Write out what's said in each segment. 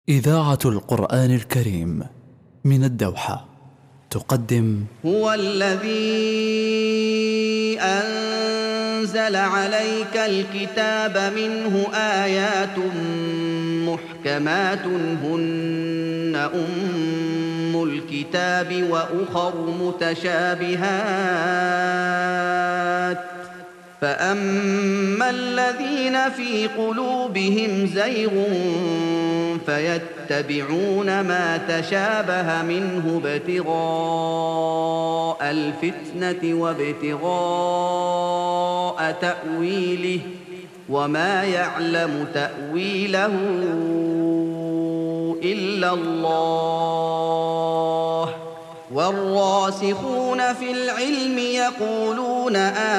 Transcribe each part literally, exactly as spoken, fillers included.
إذاعة القرآن الكريم من الدوحة تقدم هو الذي أنزل عليك الكتاب منه آيات محكمات هن أم الكتاب وأخر متشابهات فأما الذين في قلوبهم زيغ فيتبعون ما تشابه منه ابتغاء الفتنة وابتغاء تأويله وما يعلم تأويله إلا الله والراسخون في العلم يقولون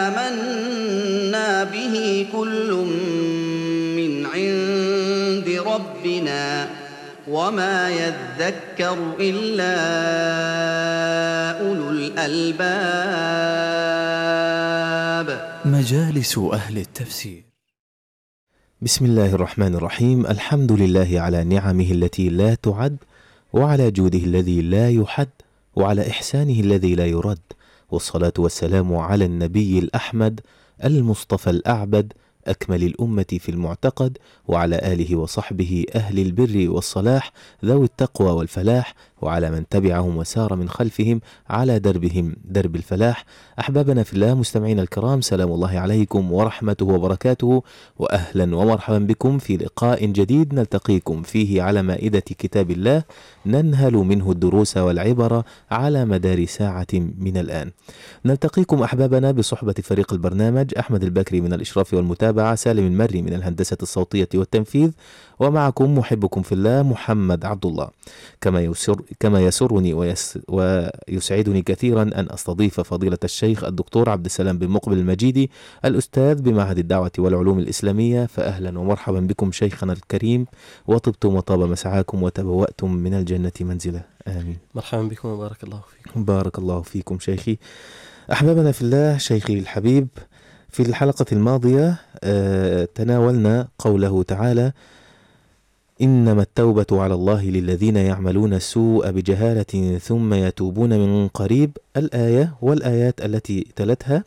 آمنا به كل من عند ربنا وما يذكر إلا أولو الألباب. مجالس أهل التفسير. بسم الله الرحمن الرحيم. الحمد لله على نعمه التي لا تعد، وعلى جوده الذي لا يحد، وعلى إحسانه الذي لا يرد، والصلاة والسلام على النبي الأحمد المصطفى الأعبد أكمل الأمة في المعتقد، وعلى آله وصحبه أهل البر والصلاح ذوي التقوى والفلاح، وعلى من تبعهم وسار من خلفهم على دربهم درب الفلاح. أحبابنا في الله، مستمعين الكرام، سلام الله عليكم ورحمته وبركاته، وأهلا ومرحبا بكم في لقاء جديد نلتقيكم فيه على مائدة كتاب الله، ننهل منه الدروس والعبر على مدار ساعة من الآن. نلتقيكم أحبابنا بصحبة فريق البرنامج: أحمد البكري من الإشراف والمتابعة، سالم المري من الهندسة الصوتية والتنفيذ، ومعكم محبكم في الله محمد عبد الله. كما يسر كما يسرني ويس ويسعدني كثيرا أن أستضيف فضيلة الشيخ الدكتور عبد السلام بن مقبل المجيدي، الأستاذ بمعهد الدعوة والعلوم الإسلامية. فأهلا ومرحبا بكم شيخنا الكريم، وطبتم وطاب مسعاكم وتبوأتم من الجنة منزلا. آمين. مرحبا بكم وبارك الله فيكم. بارك الله فيكم شيخي. أحبابنا في الله، شيخي الحبيب، في الحلقة الماضية آه تناولنا قوله تعالى: إنما التوبة على الله للذين يعملون السوء بجهالة ثم يتوبون من قريب، الآية والآيات التي تلتها،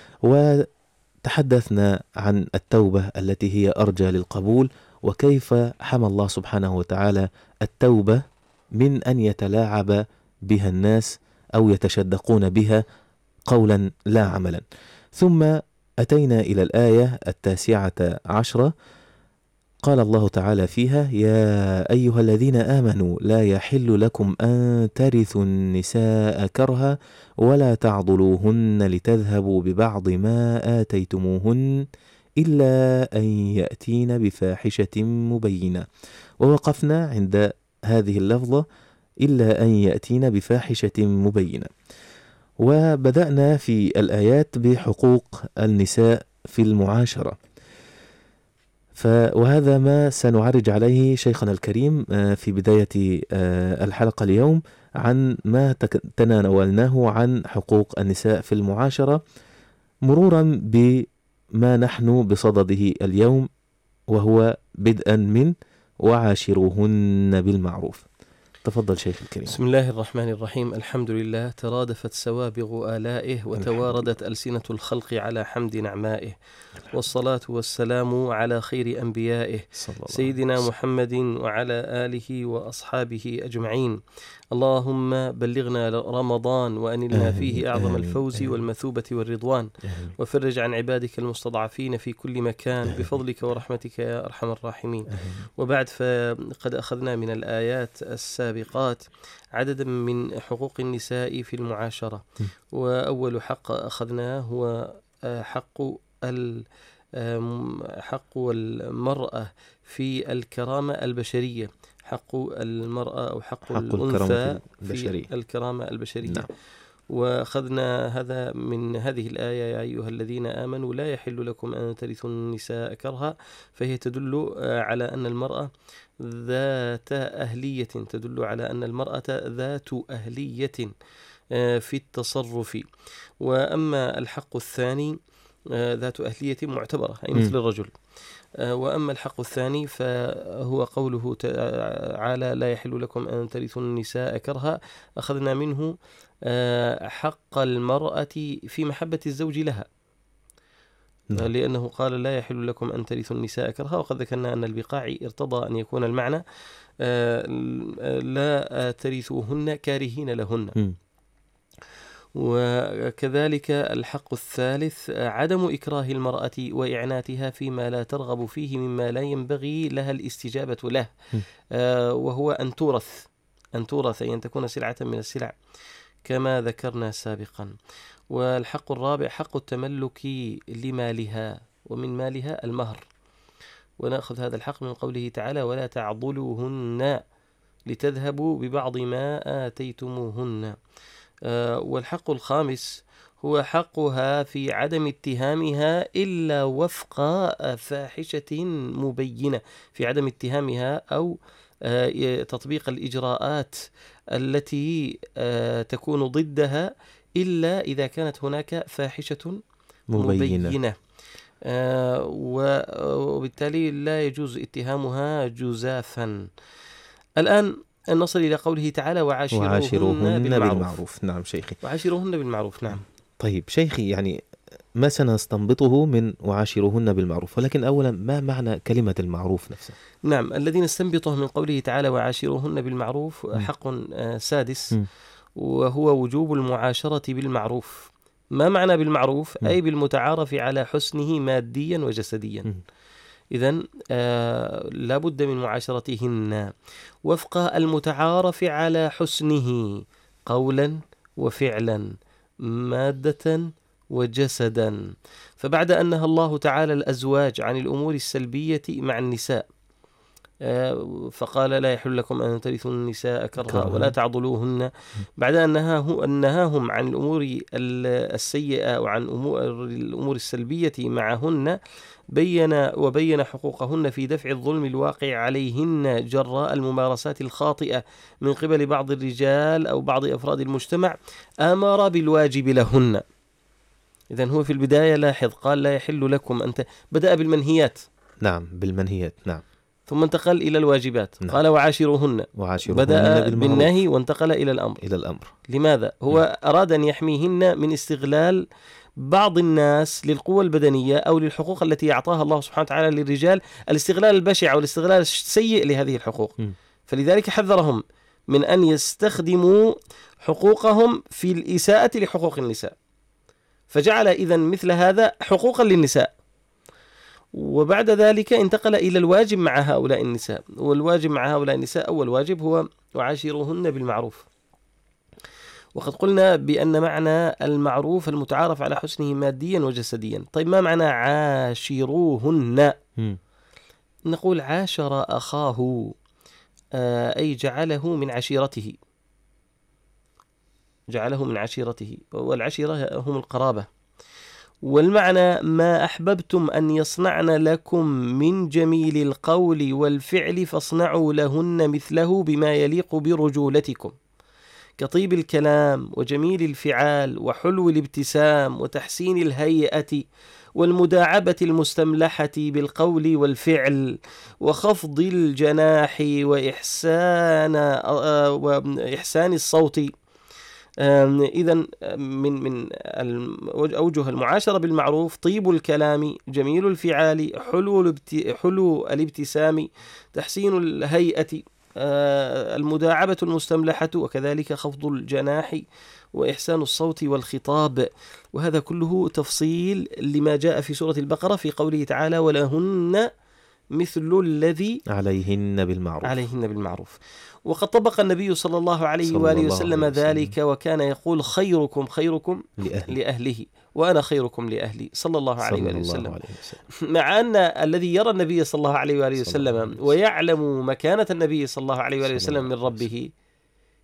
وتحدثنا عن التوبة التي هي أرجى للقبول، وكيف حمى الله سبحانه وتعالى التوبة من أن يتلاعب بها الناس أو يتشدقون بها قولا لا عملا. ثم أتينا إلى الآية التاسعة عشرة، قال الله تعالى فيها: يا أيها الذين آمنوا لا يحل لكم أن ترثوا النساء كرها ولا تعضلوهن لتذهبوا ببعض ما آتيتموهن إلا أن يأتين بفاحشة مبينة. ووقفنا عند هذه اللفظة: إلا أن يأتين بفاحشة مبينة. وبدأنا في الآيات بحقوق النساء في المعاشرة، ف وهذا ما سنعرج عليه شيخنا الكريم في بداية الحلقة اليوم، عن ما تناولناه عن حقوق النساء في المعاشرة، مرورا بما نحن بصدده اليوم، وهو بدءا من وعاشروهن بالمعروف. تفضل شيخ الكريم. بسم الله الرحمن الرحيم. الحمد لله، ترادفت سوابغ آلائه وتواردت ألسنة الخلق على حمد نعمائه، والصلاة والسلام على خير أنبيائه سيدنا محمد وعلى آله وأصحابه أجمعين. اللهم بلغنا رمضان وأنلنا فيه أعظم الفوز والمثوبة والرضوان، وفرج عن عبادك المستضعفين في كل مكان بفضلك ورحمتك يا أرحم الراحمين. وبعد، فقد أخذنا من الآيات السابقات عددا من حقوق النساء في المعاشرة، وأول حق أخذناه هو حق حق المرأة في الكرامة البشرية، حق المرأة أو حق, حق الأنثى في الكرامة البشرية. نعم. وأخذنا هذا من هذه الآية: يا أيها الذين آمنوا لا يحل لكم أن ترثوا النساء كرها، فهي تدل على أن المرأة ذات أهلية، تدل على أن المرأة ذات أهلية في التصرف. وأما الحق الثاني ذات أهلية معتبرة أي مثل الرجل. وأما الحق الثاني فهو قوله تعالى لا يحل لكم أن ترثوا النساء كرها، أخذنا منه حق المرأة في محبة الزوج لها، لأنه قال لا يحل لكم أن ترثوا النساء كرها، وقد ذكرنا أن البقاعي ارتضى أن يكون المعنى لا ترثوهن كارهين لهن. وكذلك الحق الثالث عدم إكراه المرأة وإعناتها فيما لا ترغب فيه مما لا ينبغي لها الاستجابة له، وهو أن تورث أن تورث أي أن تكون سلعة من السلع كما ذكرنا سابقا. والحق الرابع حق التملك لمالها، ومن مالها المهر، ونأخذ هذا الحق من قوله تعالى ولا تعضلوهن لتذهبوا ببعض ما آتيتموهن. آه والحق الخامس هو حقها في عدم اتهامها إلا وفق فاحشة مبينة، في عدم اتهامها أو آه تطبيق الإجراءات التي آه تكون ضدها إلا إذا كانت هناك فاحشة مبينة, مبينة. آه وبالتالي لا يجوز اتهامها جزافا. الآن نصل إلى قوله تعالى وعاشروهن, وعاشروهن بالمعروف. بالمعروف. نعم شيخي، وعاشروهن بالمعروف. نعم. طيب شيخي، يعني ما سنستنبطه من وعاشروهن بالمعروف، ولكن أولا ما معنى كلمة المعروف نفسها؟ نعم، الذي نستنبطه من قوله تعالى وعاشروهن بالمعروف حق آه سادس م. وهو وجوب المعاشرة بالمعروف. ما معنى بالمعروف؟ م. أي بالمتعارف على حسنه ماديا وجسديا. إذن آه لا بد من معاشرتهن وفق المتعارف على حسنه قولا وفعلا مادة وجسدا. فبعد أن نهى الله تعالى الأزواج عن الأمور السلبية مع النساء آه فقال لا يحل لكم أن ترثوا النساء كرها ولا تعضلوهن، بعد أن نهاهم عن الأمور السيئة وعن الأمور السلبية معهن بين وبين حقوقهن في دفع الظلم الواقع عليهن جراء الممارسات الخاطئة من قبل بعض الرجال أو بعض أفراد المجتمع، أمر بالواجب لهن. إذن هو في البداية لاحظ قال لا يحل لكم أنت، بدأ بالمنهيات. نعم بالمنهيات. نعم. ثم انتقل إلى الواجبات. نعم. قال وعاشروهن، وعاشروهن بدأ بالنهي وانتقل إلى الأمر. إلى الأمر. لماذا؟ هو نعم. أراد أن يحميهن من استغلال بعض الناس للقوة البدنية أو للحقوق التي أعطاها الله سبحانه وتعالى للرجال، الاستغلال البشع والاستغلال السيء لهذه الحقوق. م. فلذلك حذرهم من أن يستخدموا حقوقهم في الإساءة لحقوق النساء، فجعل إذن مثل هذا حقوقا للنساء. وبعد ذلك انتقل إلى الواجب مع هؤلاء النساء، والواجب مع هؤلاء النساء أول واجب هو وعاشروهن بالمعروف. وقد قلنا بأن معنى المعروف المتعارف على حسنه ماديا وجسديا. طيب ما معنى عاشروهن؟ م. نقول عاشر أخاه أي جعله من عشيرته، جعله من عشيرته، والعشيرة هم القرابة. والمعنى ما أحببتم أن يصنعن لكم من جميل القول والفعل فاصنعوا لهن مثله بما يليق برجولتكم، كطيب الكلام وجميل الفعال وحلو الابتسام وتحسين الهيئة والمداعبة المستملحة بالقول والفعل وخفض الجناح وإحسان وإحسان الصوت. إذن من من أوجه المعاشرة بالمعروف طيب الكلام، جميل الفعال، حلو حلو الابتسام، تحسين الهيئة، المداعبة المستملحة، وكذلك خفض الجناح وإحسان الصوت والخطاب. وهذا كله تفصيل لما جاء في سورة البقرة في قوله تعالى ولهن مثل الذي عليهن بالمعروف عليهن بالمعروف. وقد طبق النبي صلى الله عليه صلى وآله الله وسلم عليه ذلك وسلم. وكان يقول خيركم خيركم لأهل. لأهله وأنا خيركم لأهلي صلى الله عليه وآله وسلم. مع أن الذي يرى النبي صلى الله عليه وآله وسلم ويعلم مكانة النبي صلى الله عليه وآله وسلم من ربه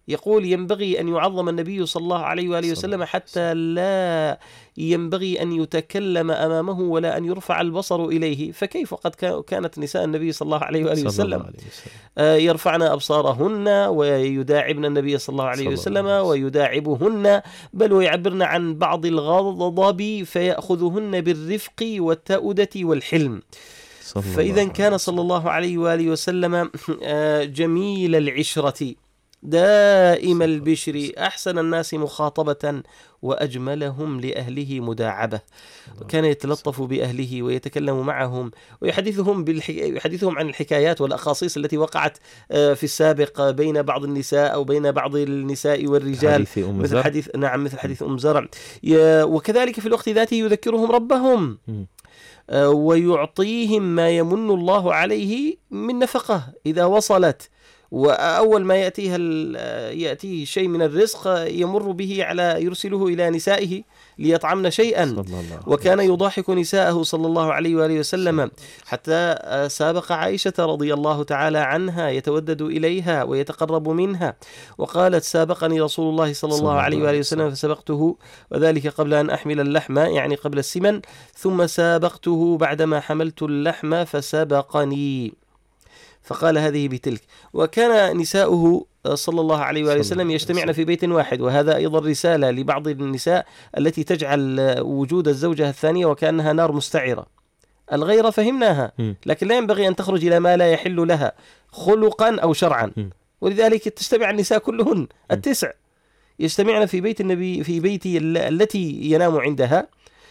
يقول ينبغي أن يعظم النبي صلى الله عليه وآله وسلم حتى لا ينبغي أن يتكلم أمامه ولا أن يرفع البصر إليه، فكيف قد كانت نساء النبي صلى الله عليه وآله وسلم يرفعن أبصارهن ويداعبن النبي صلى الله عليه وسلم ويداعبهن، بل ويعبرن عن بعض الغضب فيأخذهن بالرفق والتأودة والحلم. فإذا كان صلى الله عليه وآله وسلم جميل العشرة دائم البشر أحسن الناس مخاطبة وأجملهم لأهله مداعبة، وكان يتلطف بأهله ويتكلم معهم ويحدثهم بالحي... يحدثهم عن الحكايات والأخاصيص التي وقعت في السابق بين بعض النساء أو بين بعض النساء والرجال، مثل حديث نعم مثل حديث أم زرع. وكذلك في الوقت ذاته يذكرهم ربهم ويعطيهم ما يمن الله عليه من نفقة إذا وصلت، وأول ما يأتيها يأتيه شيء من الرزق يمر به على يرسله إلى نسائه ليطعمن شيئا، وكان يضاحك نساءه صلى الله عليه وآله وسلم حتى سابق عائشة رضي الله تعالى عنها يتودد إليها ويتقرب منها، وقالت سابقني رسول الله صلى الله عليه وآله وسلم فسبقته، وذلك قبل أن أحمل اللحم يعني قبل السمن، ثم سابقته بعدما حملت اللحم فسبقني، فقال هذه بتلك. وكان نساؤه صلى الله عليه وآله وسلم يجتمعن في بيت واحد، وهذا أيضا رسالة لبعض النساء التي تجعل وجود الزوجة الثانية وكأنها نار مستعرة. الغيرة فهمناها، لكن لا ينبغي أن تخرج إلى ما لا يحل لها خلقا أو شرعا، ولذلك تجتمع النساء كلهن التسع يجتمعن في بيت النبي في بيتي التي ينام عندها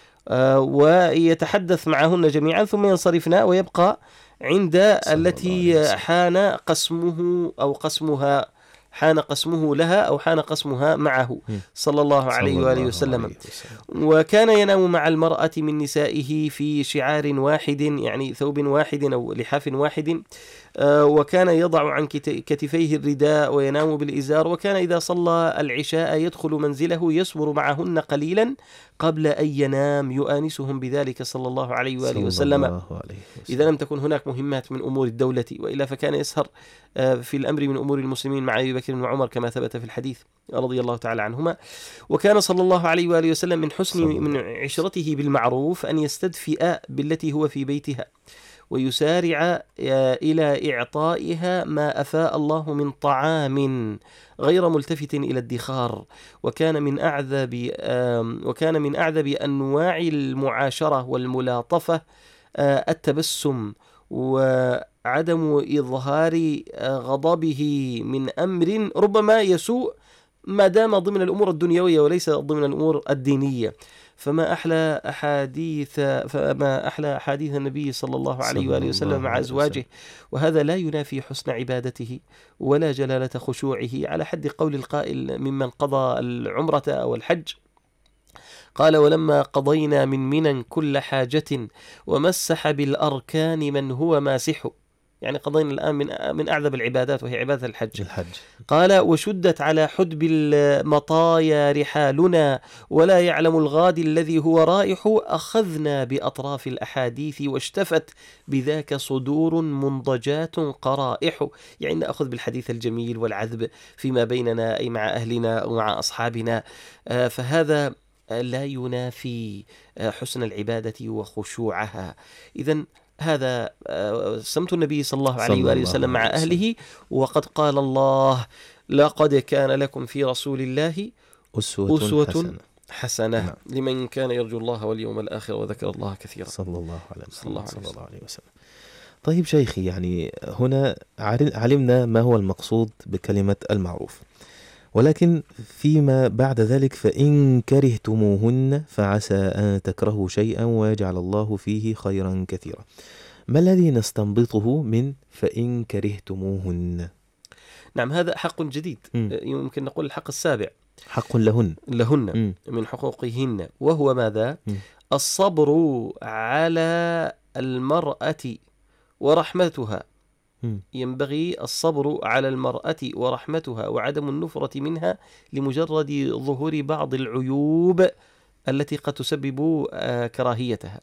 ويتحدث معهن جميعا، ثم ينصرفن ويبقى عند التي حان قسمه أو قسمها حان قسمه لها أو حان قسمها معه صلى الله عليه وآله وسلم. وكان ينام مع المرأة من نسائه في شعار واحد يعني ثوب واحد أو لحاف واحد، وكان يضع عن كتفيه الرداء وينام بالإزار، وكان إذا صلى العشاء يدخل منزله يسمر معهن قليلا قبل أن ينام يؤانسهم بذلك صلى الله عليه وآله وسلم إذا لم تكن هناك مهمات من أمور الدولة، وإلا فكان يسهر في الأمر من أمور المسلمين مع أبي بكر وعمر كما ثبت في الحديث رضي الله تعالى عنهما. وكان صلى الله عليه وآله وسلم من حسن من عشرته بالمعروف أن يستدفئ بالتي هو في بيتها ويسارع إلى إعطائها ما أفاء الله من طعام غير ملتفت إلى الادخار، وكان من أعذب وكان من أعذب أنواع المعاشرة والملاطفة التبسم وعدم إظهار غضبه من أمر ربما يسوء ما دام ضمن الأمور الدنيوية وليس ضمن الأمور الدينية. فما أحلى أحاديث فما أحلى أحاديث النبي صلى الله عليه وآله وسلم مع أزواجه، وهذا لا ينافي حسن عبادته ولا جلالة خشوعه، على حد قول القائل ممن قضى العمرة أو الحج قال: ولما قضينا من منى كل حاجة ومسح بالأركان من هو ماسح، يعني قضينا الآن من من أعذب العبادات وهي عبادة الحج. الحج. قال: وشدت على حدب المطايا رحالنا ولا يعلم الغادي الذي هو رائح، أخذنا بأطراف الأحاديث واشتفت بذاك صدور منضجات قرائح، يعني نأخذ بالحديث الجميل والعذب فيما بيننا أي مع أهلنا ومع أصحابنا، فهذا لا ينافي حسن العبادة وخشوعها. إذن هذا سمت النبي صلى الله عليه وآله وسلم مع أهله، وقد قال الله: لقد كان لكم في رسول الله أسوة, أسوة حسنة, حسنة نعم. لمن كان يرجو الله واليوم الآخر وذكر الله كثيرا صلى الله عليه صلى الله عليه, الله عليه وسلم. طيب شيخي، يعني هنا علمنا ما هو المقصود بكلمة المعروف، ولكن فيما بعد ذلك فإن كرهتموهن فعسى أن تكرهوا شيئا ويجعل الله فيه خيرا كثيرا. ما الذي نستنبطه من فإن كرهتموهن؟ نعم، هذا حق جديد، م. يمكن نقول الحق السابع، حق لهن لهن م. من حقوقهن، وهو ماذا؟ م. الصبر على المرأة ورحمتها. ينبغي الصبر على المرأة ورحمتها وعدم النفرة منها لمجرد ظهور بعض العيوب التي قد تسبب كراهيتها.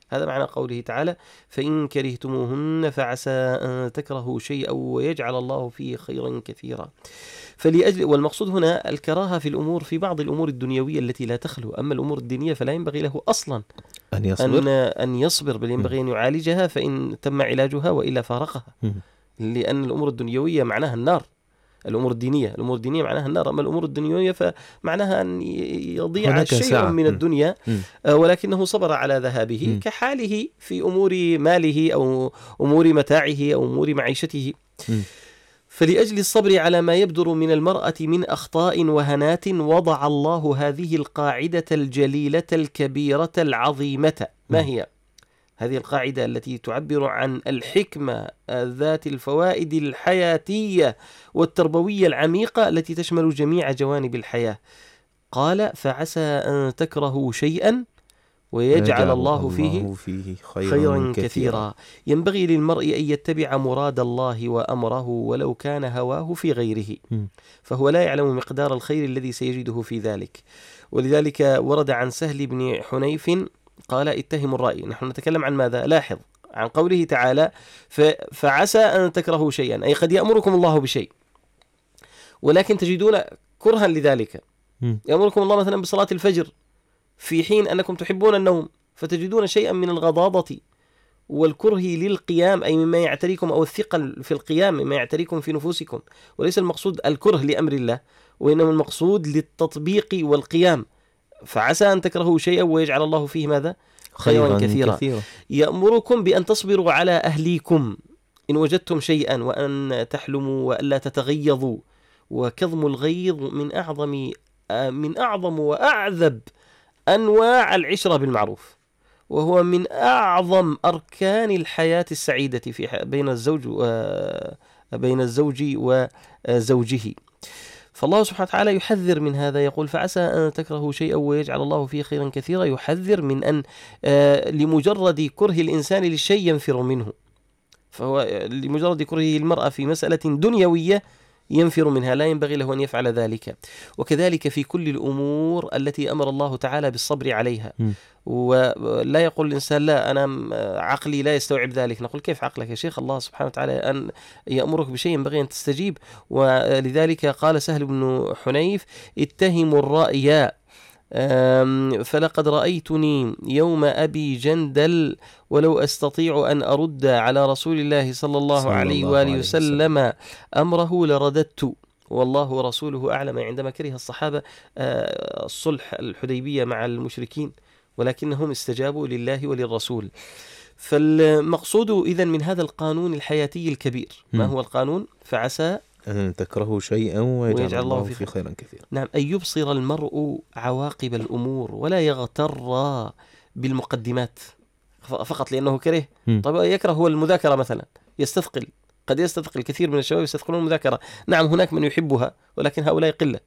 هذا معنى قوله تعالى فإن كرهتموهن فعسى أن تكرهوا شيئا ويجعل الله فيه خيرا كثيرا. فلأجل والمقصود هنا الكراهة في الأمور في بعض الأمور الدنيوية التي لا تخلو، أما الأمور الدينية فلا ينبغي له أصلا أن يصبر أن, أن يصبر بل ينبغي أن يعالجها فإن تم علاجها وإلا فارقها، لأن الأمور الدنيوية معناها النار. الأمور الدينية الأمور الدينية معناها النار، أما الأمور الدنيوية فمعناها أن يضيع شيء من الدنيا ولكنه صبر على ذهابه م. كحاله في أمور ماله أو أمور متاعه أو أمور معيشته م. فلأجل الصبر على ما يبدر من المرأة من أخطاء وهنات وضع الله هذه القاعدة الجليلة الكبيرة العظيمة. ما هي هذه القاعدة التي تعبر عن الحكمة ذات الفوائد الحياتية والتربوية العميقة التي تشمل جميع جوانب الحياة؟ قال فعسى أن تكرهوا شيئا ويجعل الله فيه, فيه خيرا, خيرا كثيرا. كثيرا. ينبغي للمرء أن يتبع مراد الله وأمره ولو كان هواه في غيره، فهو لا يعلم مقدار الخير الذي سيجده في ذلك. ولذلك ورد عن سهل بن حنيف قال اتهم الرأي. نحن نتكلم عن ماذا؟ لاحظ عن قوله تعالى فعسى أن تكرهوا شيئا، أي قد يأمركم الله بشيء ولكن تجدون كرها لذلك. يأمركم الله مثلا بصلاة الفجر في حين أنكم تحبون النوم، فتجدون شيئا من الغضاضة والكره للقيام، أي مما يعتريكم، أو الثقل في القيام مما يعتريكم في نفوسكم. وليس المقصود الكره لأمر الله، وإنما المقصود للتطبيق والقيام. فعسى أن تكرهوا شيئا ويجعل الله فيه ماذا؟ خيرا كثيرا. كثيرا. يأمركم بأن تصبروا على أهليكم إن وجدتم شيئا، وأن تحلموا وألا تتغيظوا. وكظم الغيظ من أعظم من أعظم وأعذب أنواع العشرة بالمعروف، وهو من أعظم أركان الحياة السعيدة في بين الزوج بين الزوج وزوجه. فالله سبحانه وتعالى يحذر من هذا، يقول فعسى أن تكرهوا شيئا ويجعل الله فيه خيرا كثيرا. يحذر من أن لمجرد كره الإنسان للشيء ينفر منه، فهو لمجرد كرهه المرأة في مسألة دنيوية ينفر منها، لا ينبغي له أن يفعل ذلك. وكذلك في كل الأمور التي أمر الله تعالى بالصبر عليها. م. ولا يقول الإنسان لا أنا عقلي لا يستوعب ذلك. نقول كيف عقلك يا شيخ؟ الله سبحانه وتعالى أن يأمرك بشيء ينبغي أن تستجيب. ولذلك قال سهل بن حنيف اتهموا الرأي فلقد رأيتني يوم أبي جندل ولو أستطيع أن أرد على رسول الله صلى الله صلى عليه الله وآله وسلم, وسلم أمره لرددت والله ورسوله أعلم. عندما كره الصحابة الصلح الحديبية مع المشركين ولكنهم استجابوا لله وللرسول. فالمقصود إذن من هذا القانون الحياتي الكبير ما هو القانون؟ فعسى أن تكرهوا شيئا ويجعل الله فيه خيرا كثيرا. نعم، أن يبصر المرء عواقب الأمور ولا يغتر بالمقدمات فقط لأنه كره. طبعا يكره هو المذاكرة مثلا، يستثقل، قد يستثقل كثير من الشباب يستثقلون المذاكرة. نعم هناك من يحبها ولكن هؤلاء قلة،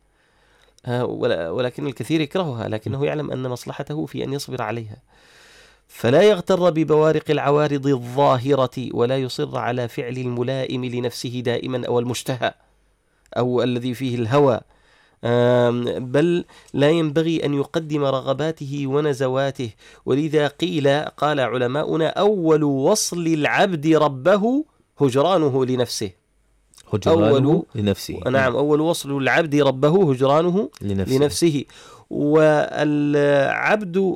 ولكن الكثير يكرهها لكنه يعلم أن مصلحته في أن يصبر عليها. فلا يغتر ببوارق العوارض الظاهرة ولا يصر على فعل الملائم لنفسه دائما أو المشتهى أو الذي فيه الهوى، بل لا ينبغي أن يقدم رغباته ونزواته. ولذا قيل قال علماؤنا أول وصل العبد ربه هجرانه لنفسه. هجرانه أول لنفسه. نعم، أول وصل العبد ربه هجرانه لنفسه, لنفسه. والعبد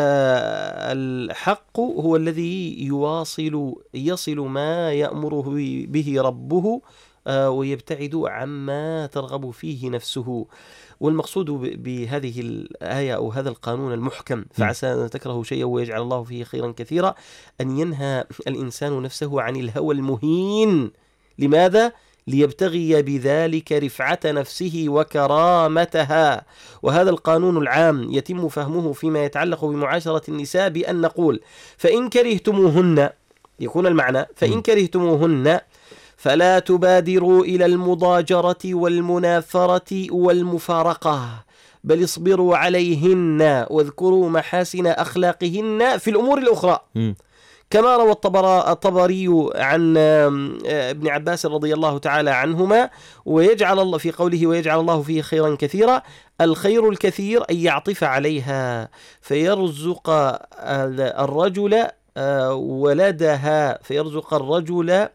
الحق هو الذي يواصل يصل ما يأمره به ربه ويبتعد عما ترغب فيه نفسه. والمقصود بهذه الآية أو هذا القانون المحكم فعسى أن تكرهوا شيئا ويجعل الله فيه خيرا كثيرا أن ينهى الإنسان نفسه عن الهوى المهين. لماذا؟ ليبتغي بذلك رفعة نفسه وكرامتها. وهذا القانون العام يتم فهمه فيما يتعلق بمعاشرة النساء بأن نقول فإن كرهتموهن، يكون المعنى فإن كرهتموهن فلا تبادروا إلى المضاجرة والمنافرة والمفارقة، بل اصبروا عليهن واذكروا محاسن أخلاقهن في الأمور الأخرى. م. كما روى الطبري عن ابن عباس رضي الله تعالى عنهما ويجعل الله في قوله ويجعل الله فيه خيرا كثيرا، الخير الكثير أن يعطف عليها فيرزق الرجل ولدها فيرزق الرجل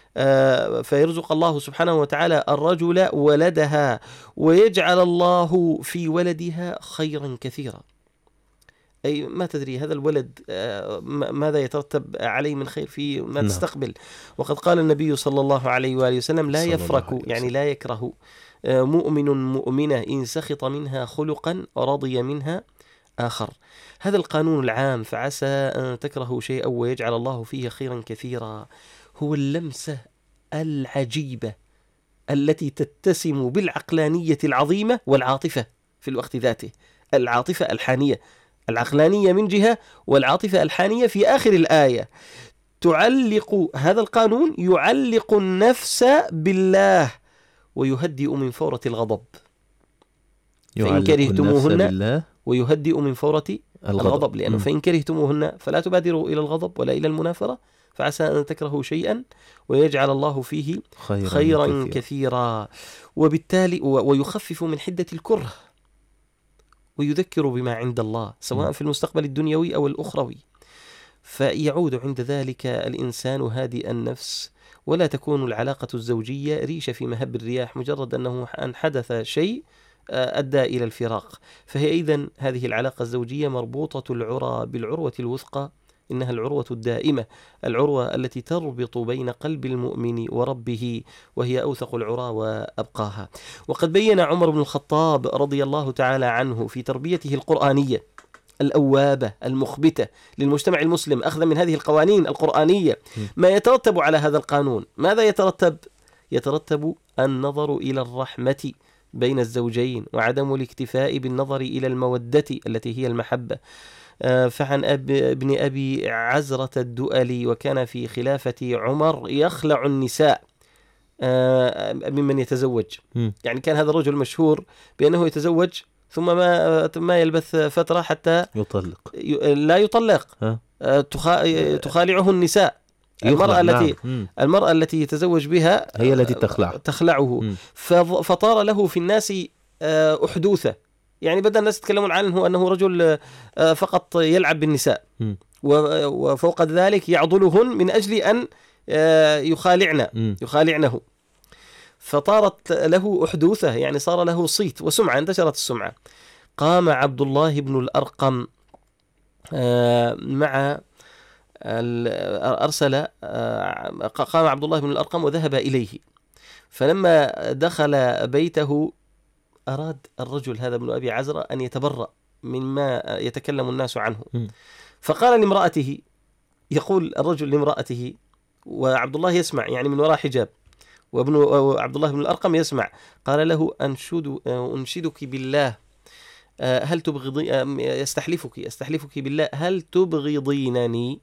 فيرزق الله سبحانه وتعالى الرجل ولدها ويجعل الله في ولدها خيرا كثيرا. أي ما تدري هذا الولد ماذا يترتب عليه من خير في ما تستقبل. وقد قال النبي صلى الله عليه وآله وسلم لا يفرك يعني لا يكره مؤمن مؤمنة إن سخط منها خلقا رضي منها آخر. هذا القانون العام فعسى أن تكرهوا شيئا ويجعل الله فيه خيرا كثيرا هو اللمسة العجيبة التي تتسم بالعقلانية العظيمة والعاطفة في الوقت ذاته. العاطفة الحانية، العقلانية من جهة والعاطفة الحانية في آخر الآية. تعلق هذا القانون يعلق النفس بالله ويهدئ من فورة الغضب. فإن كرهتموهن ويهدئ من فورة الغضب, الغضب لأنه م. فإن كرهتموهن فلا تبادروا إلى الغضب ولا إلى المنافرة فعسى أن تكرهوا شيئا ويجعل الله فيه خيرا, خيرا كثيرا. كثيرا وبالتالي ويخفف من حدة الكره ويذكر بما عند الله سواء م. في المستقبل الدنيوي أو الأخروي. فيعود عند ذلك الإنسان هادئ النفس ولا تكون العلاقة الزوجية ريشة في مهب الرياح مجرد أنه أن حدث شيء أدى إلى الفراق. فهي إذن هذه العلاقة الزوجية مربوطة العرى بالعروة الوثقى، إنها العروة الدائمة، العروة التي تربط بين قلب المؤمن وربه وهي أوثق العرى وأبقاها. وقد بين عمر بن الخطاب رضي الله تعالى عنه في تربيته القرآنية الأوابة المخبتة للمجتمع المسلم أخذا من هذه القوانين القرآنية ما يترتب على هذا القانون. ماذا يترتب؟ يترتب النظر إلى الرحمة بين الزوجين وعدم الاكتفاء بالنظر إلى المودة التي هي المحبة. فعن أب ابن أبي عزرة الدؤلي وكان في خلافة عمر يخلع النساء ممن يتزوج. يعني كان هذا الرجل مشهور بأنه يتزوج ثم ما ما يلبث فترة حتى يطلق لا يطلق تخالعه النساء. المرأة التي نعم. المرأة التي يتزوج بها هي التي تخلع تخلعه م. فطار له في الناس أحدوثة. يعني بدأ الناس يتكلمون عنه أنه رجل فقط يلعب بالنساء م. وفوق ذلك يعضلهن من أجل أن يخالعن م. يخالعنه. فطارت له أحدوثة يعني صار له صيت وسمعة، انتشرت السمعة. قام عبد الله بن الأرقم مع أرسل قام عبد الله بن الأرقم وذهب إليه. فلما دخل بيته أراد الرجل هذا ابن أبي عزرة أن يتبرأ مما يتكلم الناس عنه. فقال لامرأته، يقول الرجل لامرأته وعبد الله يسمع يعني من وراء حجاب وابن عبد الله بن الأرقم يسمع، قال له أنشد أنشدك بالله هل تبغضي يستحلفك استحلفك بالله هل تبغضينني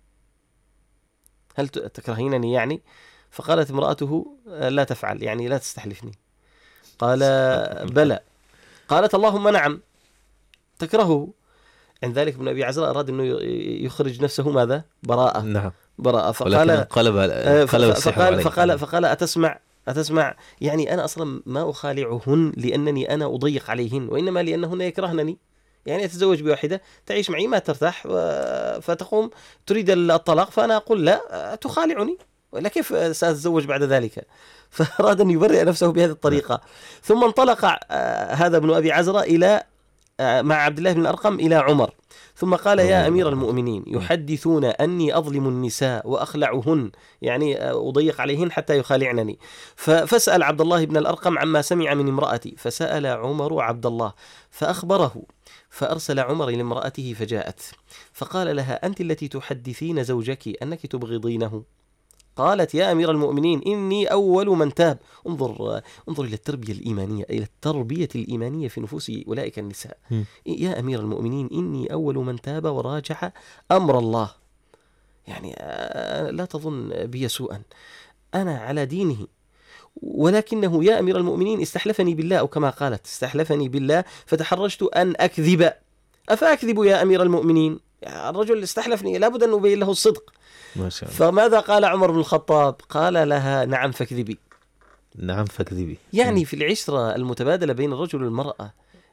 هل تكرهينني يعني؟ فقالت امرأته لا تفعل يعني لا تستحلفني. قال بلى. قالت اللهم نعم تكرهه. عند ذلك ابن أبي عزرة أراد أنه يخرج نفسه ماذا؟ براءة. نعم براءة. فقال قلب قلب فقال فقال فقال أتسمع أتسمع يعني أنا أصلا ما أخالعهن لأنني أنا أضيق عليهن وإنما لأنهن يكرهنني. يعني أتزوج بواحدة تعيش معي ما ترتاح فتقوم تريد الطلاق فأنا أقول لا تخالعني ولا كيف سأتزوج بعد ذلك. فأراد أن يبرئ نفسه بهذه الطريقة. ثم انطلق هذا ابن أبي عزرة إلى مع عبد الله بن الأرقم إلى عمر ثم قال يا أمير المؤمنين يحدثون أني أظلم النساء وأخلعهن يعني أضيق عليهن حتى يخالعنني. فسأل عبد الله بن الأرقم عما سمع من امرأتي فسأل عمر عبد الله فأخبره. فأرسل عمر إلى امرأته فجاءت فقال لها أنت التي تحدثين زوجك أنك تبغضينه. قالت يا أمير المؤمنين إني أول من تاب. انظر انظر إلى التربية الإيمانية إلى التربية الإيمانية في نفوس أولئك النساء. م. يا أمير المؤمنين إني أول من تاب وراجع أمر الله. يعني لا تظن بي سوءا أنا على دينه ولكنه يا أمير المؤمنين استحلفني بالله أو كما قالت استحلفني بالله فتحرجت أن أكذب. أفأكذب يا أمير المؤمنين؟ الرجل استحلفني لابد أن أبين له الصدق. ما شاء الله. فماذا قال عمر بن الخطاب؟ قال لها نعم فاكذبي. نعم فاكذبي. يعني في العشرة المتبادلة بين الرجل والمرأة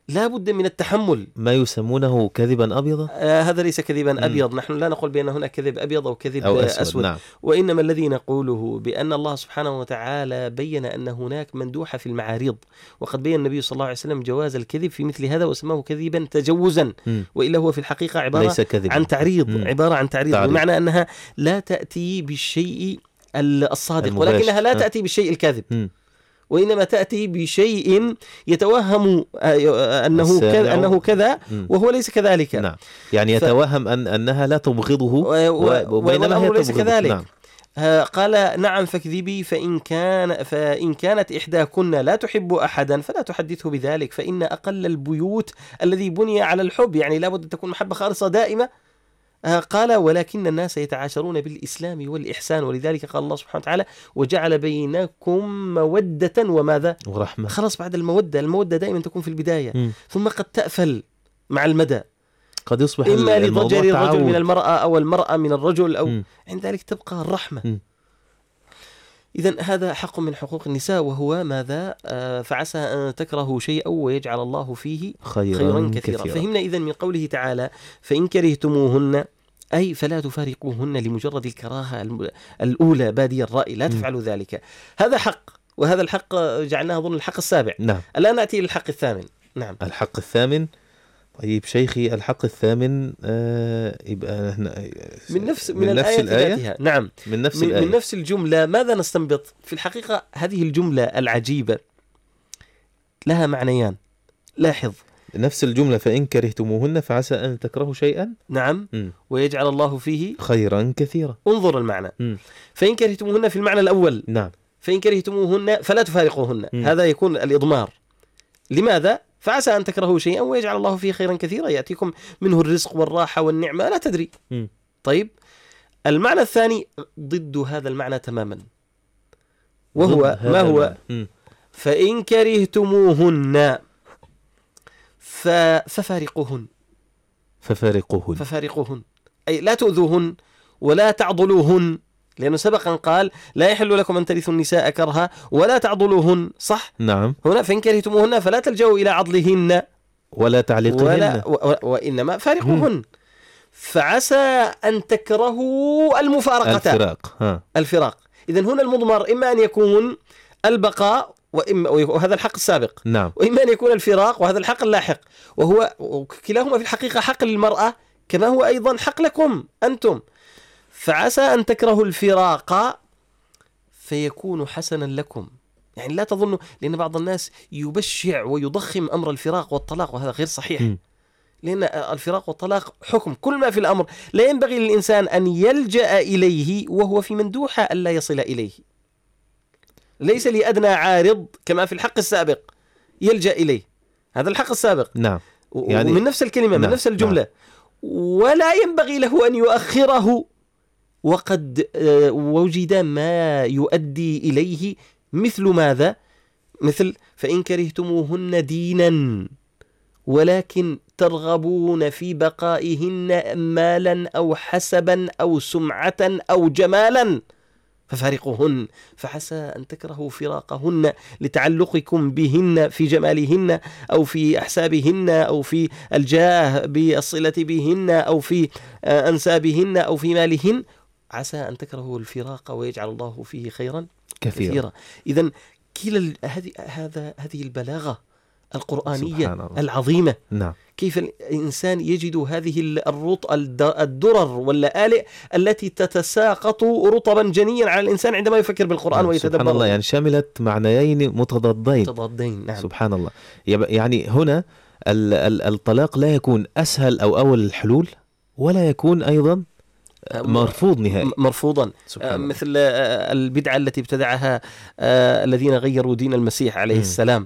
لا بد من التحمل. ما يسمونه كذبا أبيضا؟ آه هذا ليس كذبا مم. أبيض، نحن لا نقول بأن هناك كذب أبيض أو كذب أو أسود, أسود. نعم. وإنما الذي نقوله بأن الله سبحانه وتعالى بين أن هناك مندوحة في المعارض، وقد بين النبي صلى الله عليه وسلم جواز الكذب في مثل هذا وسماه كذبا تجوزا، مم. وإلا هو في الحقيقة عبارة ليس كذبا. عن تعريض. مم. عبارة عن تعريض، تعريض. بمعنى أنها لا تأتي بالشيء الصادق المباشر. ولكنها لا آه. تأتي بالشيء الكاذب، مم. وإنما تأتي بشيء يتوهم أنه السامع. كذا أنه كذا مم. وهو ليس كذلك. نعم. يعني ف- يتوهم أن أنها لا تبغضه و- و- وبينما هي والأمر ليس تبغضه. كذلك. نعم. آه، قال نعم فاكذبي فإن كان فإن كانت إحداكن لا تحب أحدا فلا تحدثه بذلك، فإن أقل البيوت الذي بني على الحب، يعني لابد أن تكون محبة خالصة دائمة. آه، قال ولكن الناس يتعاشرون بالإسلام والإحسان، ولذلك قال الله سبحانه وتعالى وجعل بينكم مودة وماذا؟ ورحمة. خلاص بعد المودة، المودة دائما تكون في البداية، مم. ثم قد تأفل مع المدى، قد يصبح إما الموضوع لضجر الرجل تعود. من المرأة أو المرأة من الرجل، أو مم. عند ذلك تبقى الرحمة. مم. إذن هذا حق من حقوق النساء، وهو ماذا؟ آه، فعسى أن تكرهوا شيئا ويجعل الله فيه خيرا, خيرا كثيرا. كثيرا. فهمنا إذن من قوله تعالى فإن كرهتموهن، أي فلا تفارقوهن لمجرد الكراهة الم- الأولى بادي الرأي، لا تفعلوا ذلك. هذا حق، وهذا الحق جعلناه أظن الحق السابع. نعم. الآن نأتي للحق الثامن. نعم. الحق الثامن. طيب شيخي، الحق الثامن آه يبقى هنا من نفس من, من نفس الآية الآية؟ ذاتها. نعم. من نفس من, الآية. من نفس الجملة. ماذا نستنبط؟ في الحقيقة هذه الجملة العجيبة لها معنيان. لاحظ. نفس الجملة فإن كرهتموهن فعسى أن تكرهوا شيئا. نعم. مم. ويجعل الله فيه خيرا كثيرا. انظر المعنى. مم. فإن كرهتموهن في المعنى الأول، نعم. فإن كرهتموهن فلا تفارقوهن، مم. هذا يكون الإضمار. لماذا؟ فعسى أن تكرهوا شيئا ويجعل الله فيه خيرا كثيرا، يأتيكم منه الرزق والراحة والنعمة، لا تدري. مم. طيب، المعنى الثاني ضد هذا المعنى تماما، وهو ضد ما هذا هو؟ المعنى. مم. فإن كرهتموهن ف... ففارقوهن ففارقوهن. ففارقوهن أي لا تؤذوهن ولا تعضلوهن، لأنه سبق أن قال لا يحل لكم أن ترثوا النساء كرها ولا تعضلوهن، صح؟ نعم. هنا فإن كرهتموهن فلا تلجأوا إلى عضلهن ولا تعليقهن. ولا و... و... وإنما فارقوهن. فعسى أن تكرهوا المفارقة، الفراق. ها. الفراق. إذن هنا المضمر إما أن يكون البقاء وإما وهذا الحق السابق، نعم. وإما أن يكون الفراق وهذا الحق اللاحق، وهو كلاهما في الحقيقة حق للمرأة كما هو أيضا حق لكم أنتم. فعسى أن تكرهوا الفراق فيكون حسنا لكم. يعني لا تظنوا، لأن بعض الناس يبشع ويضخم أمر الفراق والطلاق، وهذا غير صحيح. م. لأن الفراق والطلاق حكم، كل ما في الأمر لا ينبغي للإنسان أن يلجأ إليه وهو في مندوحة ألا يصل إليه. ليس لأدنى عارض كما في الحق السابق يلجأ إليه، هذا الحق السابق. نعم. يعني من نفس الكلمة، نعم. من نفس الجملة. نعم. ولا ينبغي له أن يؤخره وقد وجد ما يؤدي إليه، مثل ماذا؟ مثل فإن كرهتموهن دينا ولكن ترغبون في بقائهن مالا أو حسبا أو سمعة أو جمالا ففارقوهن، فعسى أن تكرهوا فراقهن لتعلقكم بهن في جمالهن أو في أحسابهن أو في الجاه بالصلة بهن أو في أنسابهن أو في مالهن. عسى أن تكرهوا الفراق ويجعل الله فيه خيرا كثيرا, كثيرا. إذن كلا هذه هذا هذه البلاغة القرآنية العظيمة. نعم. كيف الإنسان يجد هذه الرط الدرر واللآلئ التي تتساقط رطبا جنيا على الإنسان عندما يفكر بالقرآن. نعم. ويتدبر. سبحان الله، يعني شملت معنيين متضادين متضادين. نعم. سبحان الله. يعني هنا الطلاق لا يكون أسهل أو أول الحلول، ولا يكون أيضا مرفوض نهائي، مرفوضا. مثل البدعة التي ابتدعها الذين غيروا دين المسيح عليه م. السلام،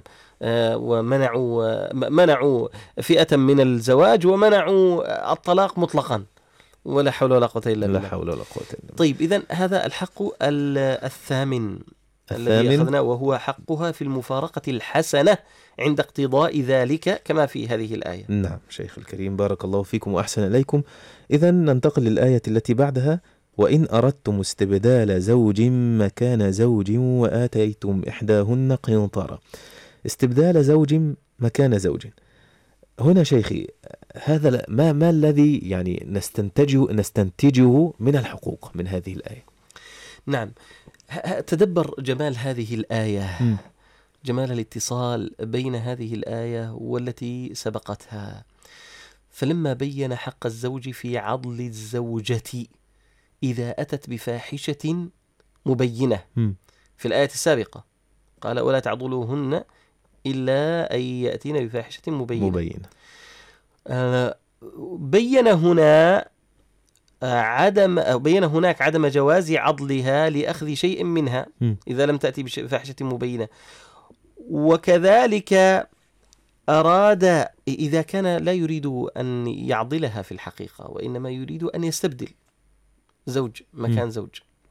ومنعوا منعوا فئة من الزواج ومنعوا الطلاق مطلقا، ولا حول ولا قوة إلا بالله. لا حول ولا قوة إلا بالله. طيب، إذن هذا الحق الثامن الذي أخذنا، وهو حقها في المفارقة الحسنة عند اقتضاء ذلك كما في هذه الآية. نعم شيخ الكريم، بارك الله فيكم وأحسن إليكم. إذن ننتقل للآية التي بعدها: وإن أردتم استبدال زوج مكان زوج وآتيتم إحداهن قنطارا. استبدال زوج مكان زوج، هنا شيخي هذا ما ما الذي يعني نستنتجه نستنتجه من الحقوق من هذه الآية؟ نعم، تدبر جمال هذه الآية، م. جمال الاتصال بين هذه الآية والتي سبقتها. فلما بين حق الزوج في عضل الزوجة إذا أتت بفاحشة مبينة م. في الآية السابقة قال ولا تعضلوهن إلا أن يأتين بفاحشة مبينة, مبينة. آه بين هنا عدم بين هناك عدم جواز عضلها لأخذ شيء منها م. إذا لم تأتي بفاحشة مبينة، وكذلك أراد إذا كان لا يريد أن يعضلها في الحقيقة وإنما يريد أن يستبدل زوج مكان م. زوج،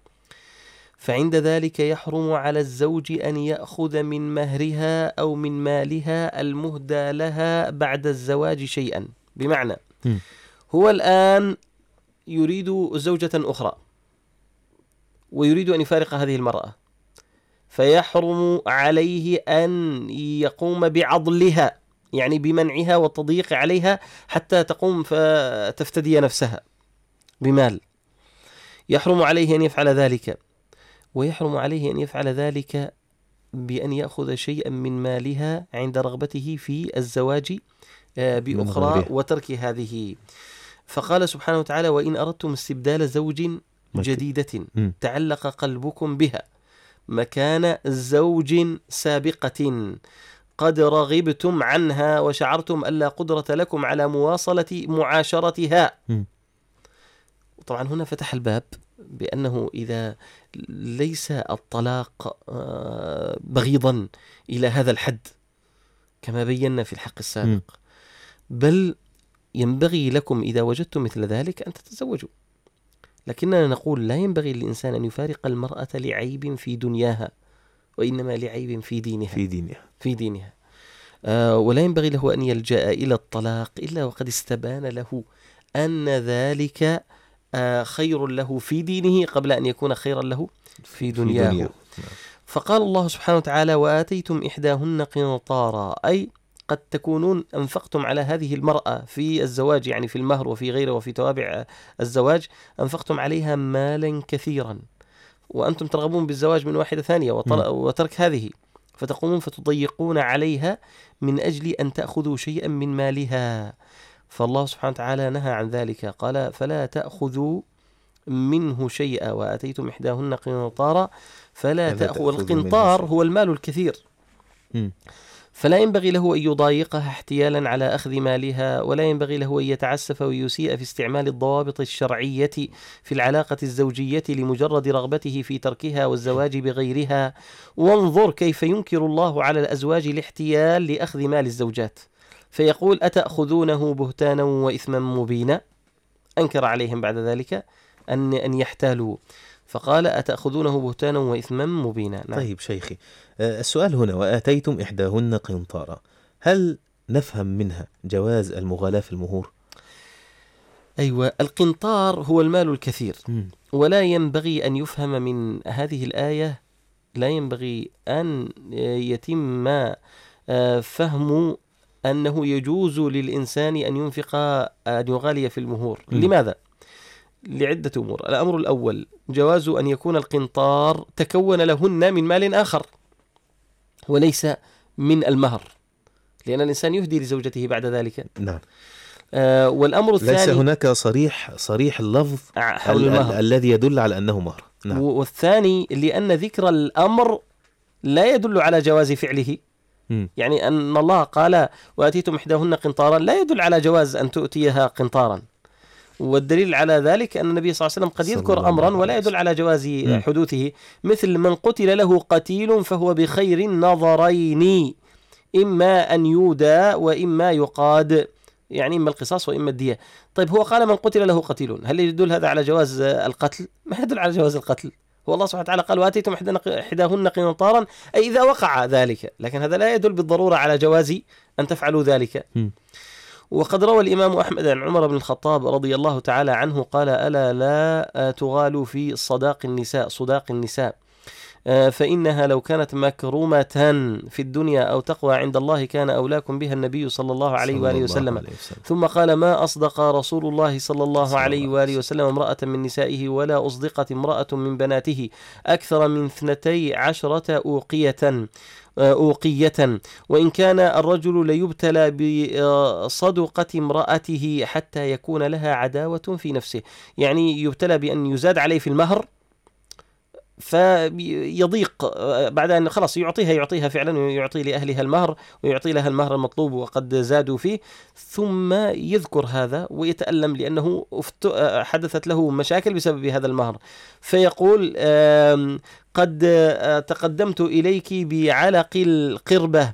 فعند ذلك يحرم على الزوج أن يأخذ من مهرها أو من مالها المهدى لها بعد الزواج شيئا. بمعنى م. هو الآن يريد زوجة أخرى ويريد أن يفارق هذه المرأة، فيحرم عليه أن يقوم بعضلها، يعني بمنعها والتضييق عليها حتى تقوم فتفتدي نفسها بمال. يحرم عليه أن يفعل ذلك، ويحرم عليه أن يفعل ذلك بأن يأخذ شيئا من مالها عند رغبته في الزواج بأخرى وترك هذه. فقال سبحانه وتعالى وإن أردتم استبدال زوج جديدة تعلق قلبكم بها مكان زوج سابقة قد رغبتم عنها وشعرتم ألا قدرة لكم على مواصلة معاشرتها. طبعا هنا فتح الباب بأنه إذا ليس الطلاق بغيضا إلى هذا الحد كما بينا في الحق السابق، بل ينبغي لكم إذا وجدتم مثل ذلك أن تتزوجوا، لكننا نقول لا ينبغي للإنسان أن يفارق المرأة لعيب في دنياها وإنما لعيب في دينها في دينها, في دينها. آه ولا ينبغي له أن يلجأ إلى الطلاق إلا وقد استبان له أن ذلك آه خير له في دينه قبل أن يكون خيرا له في دنياه, في دنياه. فقال الله سبحانه وتعالى وآتيتم إحداهن قنطارا، أي قد تكونون أنفقتم على هذه المرأة في الزواج، يعني في المهر وفي غيره وفي توابع الزواج، أنفقتم عليها مالا كثيرا وأنتم ترغبون بالزواج من واحدة ثانية وترك هذه، فتقومون فتضيقون عليها من أجل أن تأخذوا شيئا من مالها. فالله سبحانه وتعالى نهى عن ذلك، قال فلا تأخذوا منه شيئا وآتيتم إحداهن قنطارا فلا تأخذوا. القنطار هو المال الكثير، م. فلا ينبغي له أن يضايقها احتيالا على أخذ مالها، ولا ينبغي له أن يتعسف ويسيء في استعمال الضوابط الشرعية في العلاقة الزوجية لمجرد رغبته في تركها والزواج بغيرها. وانظر كيف ينكر الله على الأزواج الاحتيال لأخذ مال الزوجات، فيقول أتأخذونه بهتانا وإثما مبينا، أنكر عليهم بعد ذلك أن أن يحتالوا، فقال أتأخذونه بهتانا وإثما مبينا. نعم. طيب شيخي، السؤال هنا وآتيتم إحداهن قنطارا، هل نفهم منها جواز المغالاة في المهور؟ أيوة، القنطار هو المال الكثير، م. ولا ينبغي أن يفهم من هذه الآية، لا ينبغي أن يتم فهم أنه يجوز للإنسان أن ينفق أن يغالي في المهور. م. لماذا؟ لعدة أمور. الأمر الأول جواز أن يكون القنطار تكون لهن من مال آخر وليس من المهر، لأن الإنسان يهدي لزوجته بعد ذلك. نعم. آه والأمر الثاني ليس هناك صريح صريح اللفظ حول المهر ال- الذي يدل على أنه مهر. نعم. والثاني لأن ذكر الأمر لا يدل على جواز فعله. م. يعني أن الله قال وآتيتم إحداهن قنطارا لا يدل على جواز أن تؤتيها قنطارا، والدليل على ذلك أن النبي صلى الله عليه وسلم قد يذكر أمرا ولا يدل على جواز م. حدوثه، مثل من قتل له قتيل فهو بخير النظرين، إما أن يودى وإما يقاد، يعني إما القصاص وإما الدية. طيب هو قال من قتل له قتيل، هل يدل هذا على جواز القتل؟ ما يدل على جواز القتل. هو الله سبحانه وتعالى قال وآتيتم إحداهن قنطارا، أي إذا وقع ذلك، لكن هذا لا يدل بالضرورة على جواز أن تفعلوا ذلك. م. وقد روى الإمام أحمد عن عمر بن الخطاب رضي الله تعالى عنه قال ألا لا تغالوا في صداق النساء صداق النساء فإنها لو كانت مكرومة في الدنيا أو تقوى عند الله كان أولاكم بها النبي صلى الله عليه وآله وسلم. ثم قال ما أصدق رسول الله صلى الله عليه وآله وسلم امرأة من نسائه ولا أصدقت امرأة من بناته أكثر من اثنتي عشرة أوقية أوقية، وإن كان الرجل ليبتلى بصدقة امرأته حتى يكون لها عداوة في نفسه، يعني يبتلى بأن يزاد عليه في المهر فيضيق بعد أن خلاص يعطيها يعطيها فعلا ويعطي لأهلها المهر ويعطي لها المهر المطلوب وقد زادوا فيه، ثم يذكر هذا ويتألم لأنه حدثت له مشاكل بسبب هذا المهر، فيقول قد تقدمت إليك بعلق القربة.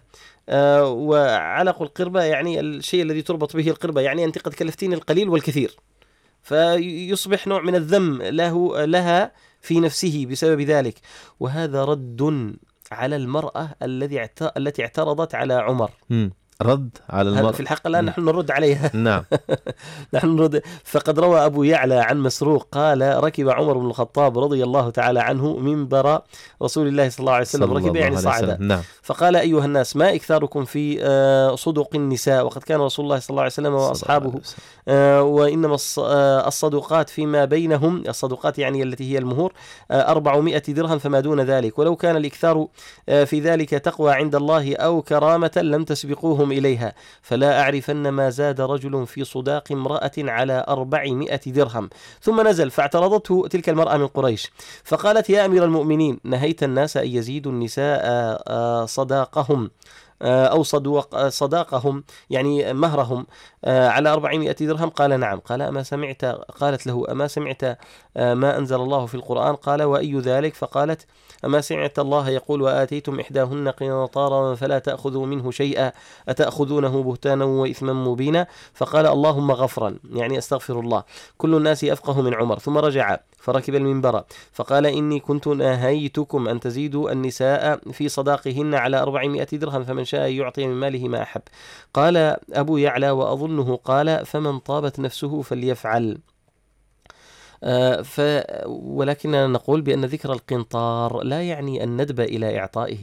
وعلق القربة يعني الشيء الذي تربط به القربة، يعني أنت قد كلفتين القليل والكثير، فيصبح نوع من الذم له لها في نفسه بسبب ذلك. وهذا رد على المرأة الذي التي اعترضت على عمر. م. رد على المرأة في الحق الآن نحن نرد عليها. نعم. نحن نرد. فقد روى أبو يعلى عن مسروق قال ركب عمر بن الخطاب رضي الله تعالى عنه منبر رسول الله صلى الله عليه وسلم، ركب يعني صعدا. نعم. فقال أيها الناس ما إكثاركم في صدق النساء، وقد كان رسول الله صلى الله عليه وسلم وأصحابه وإنما الصدقات فيما بينهم، الصدقات يعني التي هي المهور، أربعمائة درهم فما دون ذلك، ولو كان الإكثار في ذلك تقوى عند الله أو كرامة لم تسبقوهم إليها، فلا أعرفن ما زاد رجل في صداق امرأة على أربعمائة درهم. ثم نزل فاعترضته تلك المرأة من قريش فقالت يا أمير المؤمنين نهيت الناس أن يزيدوا النساء صداقهم أو صدوق صداقهم يعني مهرهم على أربعمائة درهم. قال نعم. قال أما سمعت قالت له أما سمعت ما أنزل الله في القرآن؟ قال وأي ذلك؟ فقالت أما سمعت الله يقول وآتيتم إحداهن قنطارا فلا تأخذوا منه شيئا أتأخذونه بهتانا وإثما مبينا؟ فقال اللهم غفرا يعني أستغفر الله، كل الناس أفقه من عمر. ثم رجع فركب المنبر فقال إني كنت نهيتكم أن تزيدوا النساء في صداقهن على أربعمائة درهم فمن شاء يعطي من ماله ما أحب. قال أبو يعلى وأظنه قال فمن طابت نفسه فليفعل. آه ف ولكننا نقول بأن ذكر القنطار لا يعني الندب إلى إعطائه،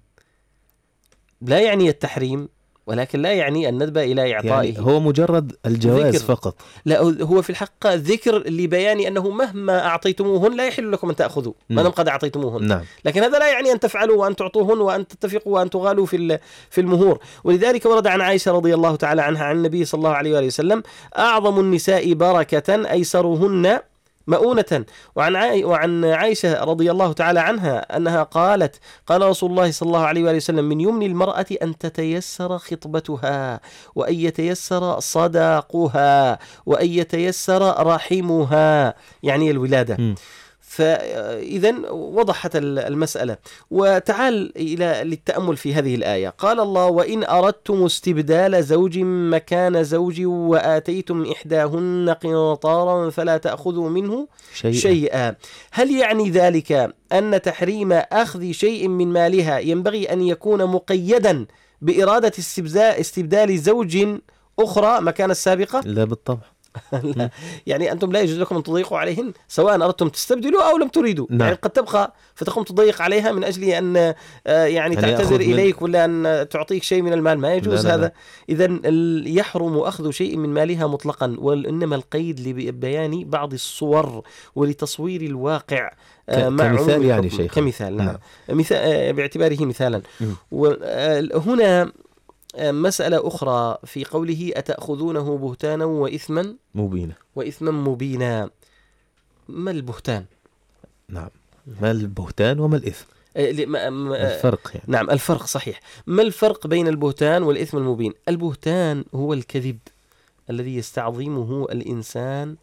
لا يعني التحريم، ولكن لا يعني الندب إلى إعطائه، يعني هو مجرد الجواز ذكر. فقط. لا هو في الحق ذكر لبيان أنه مهما أعطيتموهن لا يحل لكم أن تأخذوا ما دام قد أعطيتموهن. نعم. لكن هذا لا يعني أن تفعلوا وأن تعطوهن وأن تتفقوا وأن تغالوا في في المهور. ولذلك ورد عن عائشة رضي الله تعالى عنها عن النبي صلى الله عليه وآله وسلم أعظم النساء بركة أيسرهن مؤونة. وعن وعن عائشة رضي الله تعالى عنها أنها قالت قال رسول الله صلى الله عليه وآله وسلم من يمن المرأة أن تتيسر خطبتها وأن يتيسر صداقها وأن يتيسر رحمها يعني الولادة. م. فإذا وضحت المسألة. وتعال إلى للتأمل في هذه الآية. قال الله وإن أردتم استبدال زوج مكان زوج وآتيتم إحداهن قنطارا فلا تأخذوا منه شيئا. شيئا هل يعني ذلك أن تحريم أخذ شيء من مالها ينبغي أن يكون مقيدا بإرادة استبدال زوج أخرى مكان السابقة؟ لا بالطبع. لا. يعني أنتم لا يجوز لكم أن تضيقوا عليهن سواء أردتم تستبدلوا أو لم تريدوا. نعم. يعني قد تبقى فتقوم تضيق عليها من أجل أن يعني تعتذر إليك ولا أن تعطيك شيء من المال، ما يجوز. لا لا هذا. إذن يحرم أخذ شيء من مالها مطلقا، وإنما القيد لبيان بعض الصور ولتصوير الواقع مع كمثال يعني شيخ. كمثال. نعم. مثال باعتباره مثالا. وهنا مسألة أخرى في قوله أتأخذونه بهتانا وإثما مبينا وإثما مبينا. ما البهتان؟ نعم ما البهتان وما الإثم؟ الفرق يعني. نعم الفرق صحيح. ما الفرق بين البهتان والإثم المبين؟ البهتان هو الكذب الذي يستعظمه الإنسان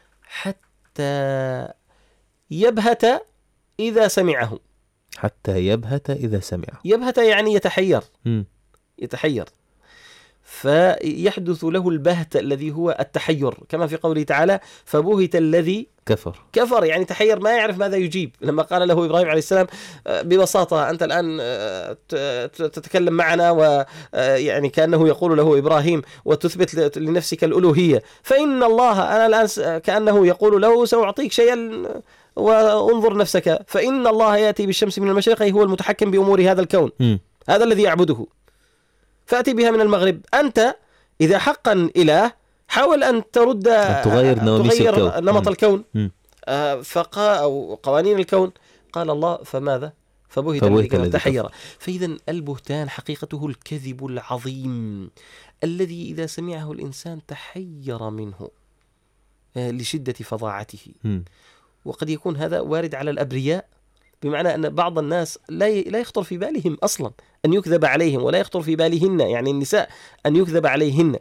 حتى يبهت إذا سمعه. حتى يبهت إذا سمعه. يبهت يعني يتحير. م. يتحير فيحدث له البهت الذي هو التحير، كما في قوله تعالى فبهت الذي كفر. كفر يعني تحير ما يعرف ماذا يجيب. لما قال له إبراهيم عليه السلام ببساطة أنت الآن تتكلم معنا ويعني كأنه يقول له إبراهيم وتثبت لنفسك الألوهية، فإن الله أنا الآن كأنه يقول له سأعطيك شيئا وانظر نفسك فإن الله يأتي بالشمس من المشرق، هو المتحكم بأمور هذا الكون، م. هذا الذي يعبده، فأتي بها من المغرب. أنت إذا حقا إله حاول أن ترد أن تغير, تغير نمط م. الكون م. فقا أو قوانين الكون. قال الله فماذا؟ فبهت الذي تحير. فإذا البهتان حقيقته الكذب العظيم الذي إذا سمعه الإنسان تحير منه لشدة فظاعته. م. وقد يكون هذا وارد على الأبرياء، بمعنى أن بعض الناس لا لا يخطر في بالهم أصلا أن يكذب عليهم، ولا يخطر في بالهن يعني النساء أن يكذب عليهن.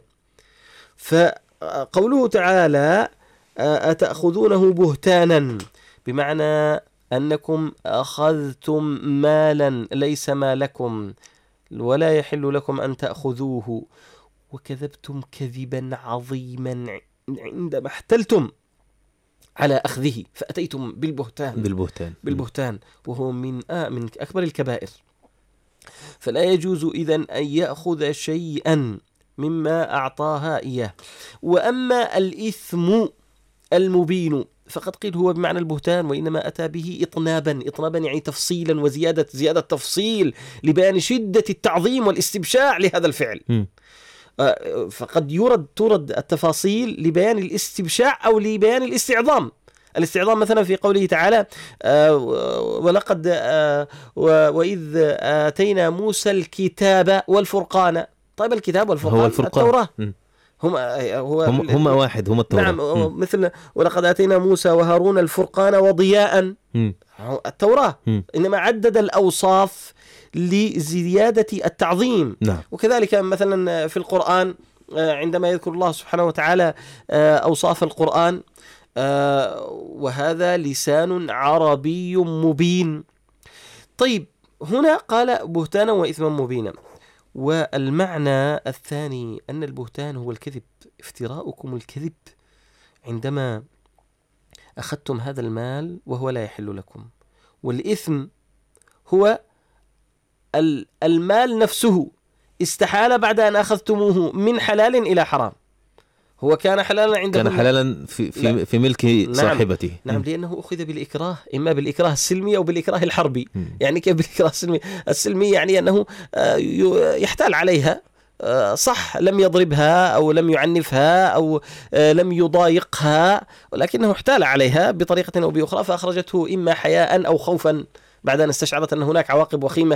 فقوله تعالى أتأخذونه بهتانا، بمعنى أنكم أخذتم مالا ليس مالكم ولا يحل لكم أن تأخذوه، وكذبتم كذبا عظيما عندما احتلتم على أخذه، فأتيتم بالبهتان بالبهتان بالبهتان وهو من آه من أكبر الكبائر. فلا يجوز إذن أن يأخذ شيئا مما أعطاها إياه. وأما الإثم المبين فقد قيل هو بمعنى البهتان، وإنما أتى به إطنابا، إطنابا يعني تفصيلا وزيادة زيادة تفصيل لبيان شدة التعظيم والاستبشاع لهذا الفعل. م. فقد يرد ترد التفاصيل لبيان الاستبشاع أو لبيان الاستعظام. الاستعظام مثلا في قوله تعالى ولقد وإذ آتينا موسى الكتاب والفرقان. طيب الكتاب والفرقان هو الفرقان. التوراة هم هو هم, هم واحد، هم التوراة. نعم م. مثل ولقد آتينا موسى وهارون الفرقان وضياء، م. التوراة، م. إنما عدد الأوصاف لزيادة التعظيم. نعم. وكذلك مثلا في القرآن عندما يذكر الله سبحانه وتعالى أوصاف القرآن وهذا لسان عربي مبين. طيب هنا قال بهتانا وإثما مبينا. والمعنى الثاني أن البهتان هو الكذب، افتراؤكم الكذب عندما أخذتم هذا المال وهو لا يحل لكم. والإثم هو المال نفسه استحال بعد أن أخذتموه من حلال إلى حرام. هو كان حلالا عندكم، كان حلالا في في, في ملك صاحبته. نعم, نعم لأنه أخذ بالإكراه، إما بالإكراه السلمي أو بالإكراه الحربي. م. يعني كيف بالإكراه السلمي؟ السلمي يعني أنه يحتال عليها، صح لم يضربها أو لم يعنفها أو لم يضايقها، ولكنه احتال عليها بطريقة أو بأخرى فأخرجته إما حياء أو خوفا بعد أن استشعرت أن هناك عواقب وخيمة.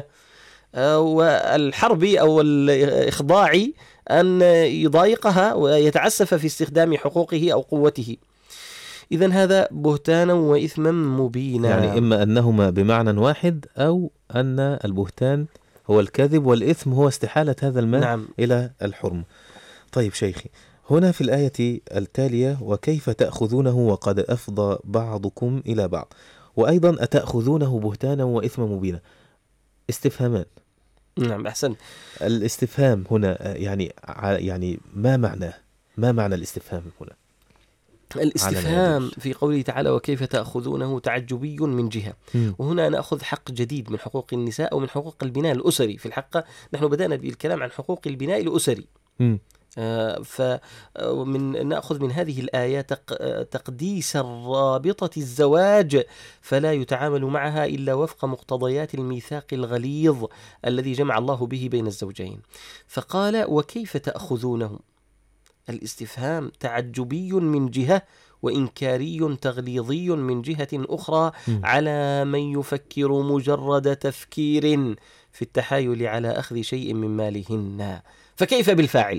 والحربي أو الإخضاعي أن يضايقها ويتعسف في استخدام حقوقه أو قوته. إذن هذا بهتانا وإثما مبينا، يعني إما أنهما بمعنى واحد أو أن البهتان هو الكذب والإثم هو استحالة هذا المال نعم. إلى الحرم. طيب شيخي، هنا في الآية التالية وكيف تأخذونه وقد أفضى بعضكم إلى بعض، وأيضا أتأخذونه بهتانا وإثما مبينا، استفهامان. نعم أحسن. الاستفهام هنا يعني يعني ما معناه؟ ما معنى الاستفهام هنا؟ الاستفهام في قوله تعالى وكيف تأخذونه تعجبي من جهة، م. وهنا نأخذ حق جديد من حقوق النساء أو من حقوق البناء الأسري. في الحقيقة نحن بدأنا بالكلام عن حقوق البناء الأسري، آه فمن نأخذ من هذه الآية تقديس الرابطة الزواج، فلا يتعامل معها إلا وفق مقتضيات الميثاق الغليظ الذي جمع الله به بين الزوجين. فقال وكيف تأخذونه، الاستفهام تعجبي من جهة وإنكاري تغليظي من جهة أخرى م. على من يفكر مجرد تفكير في التحايل على أخذ شيء من مالهن. فكيف بالفاعل؟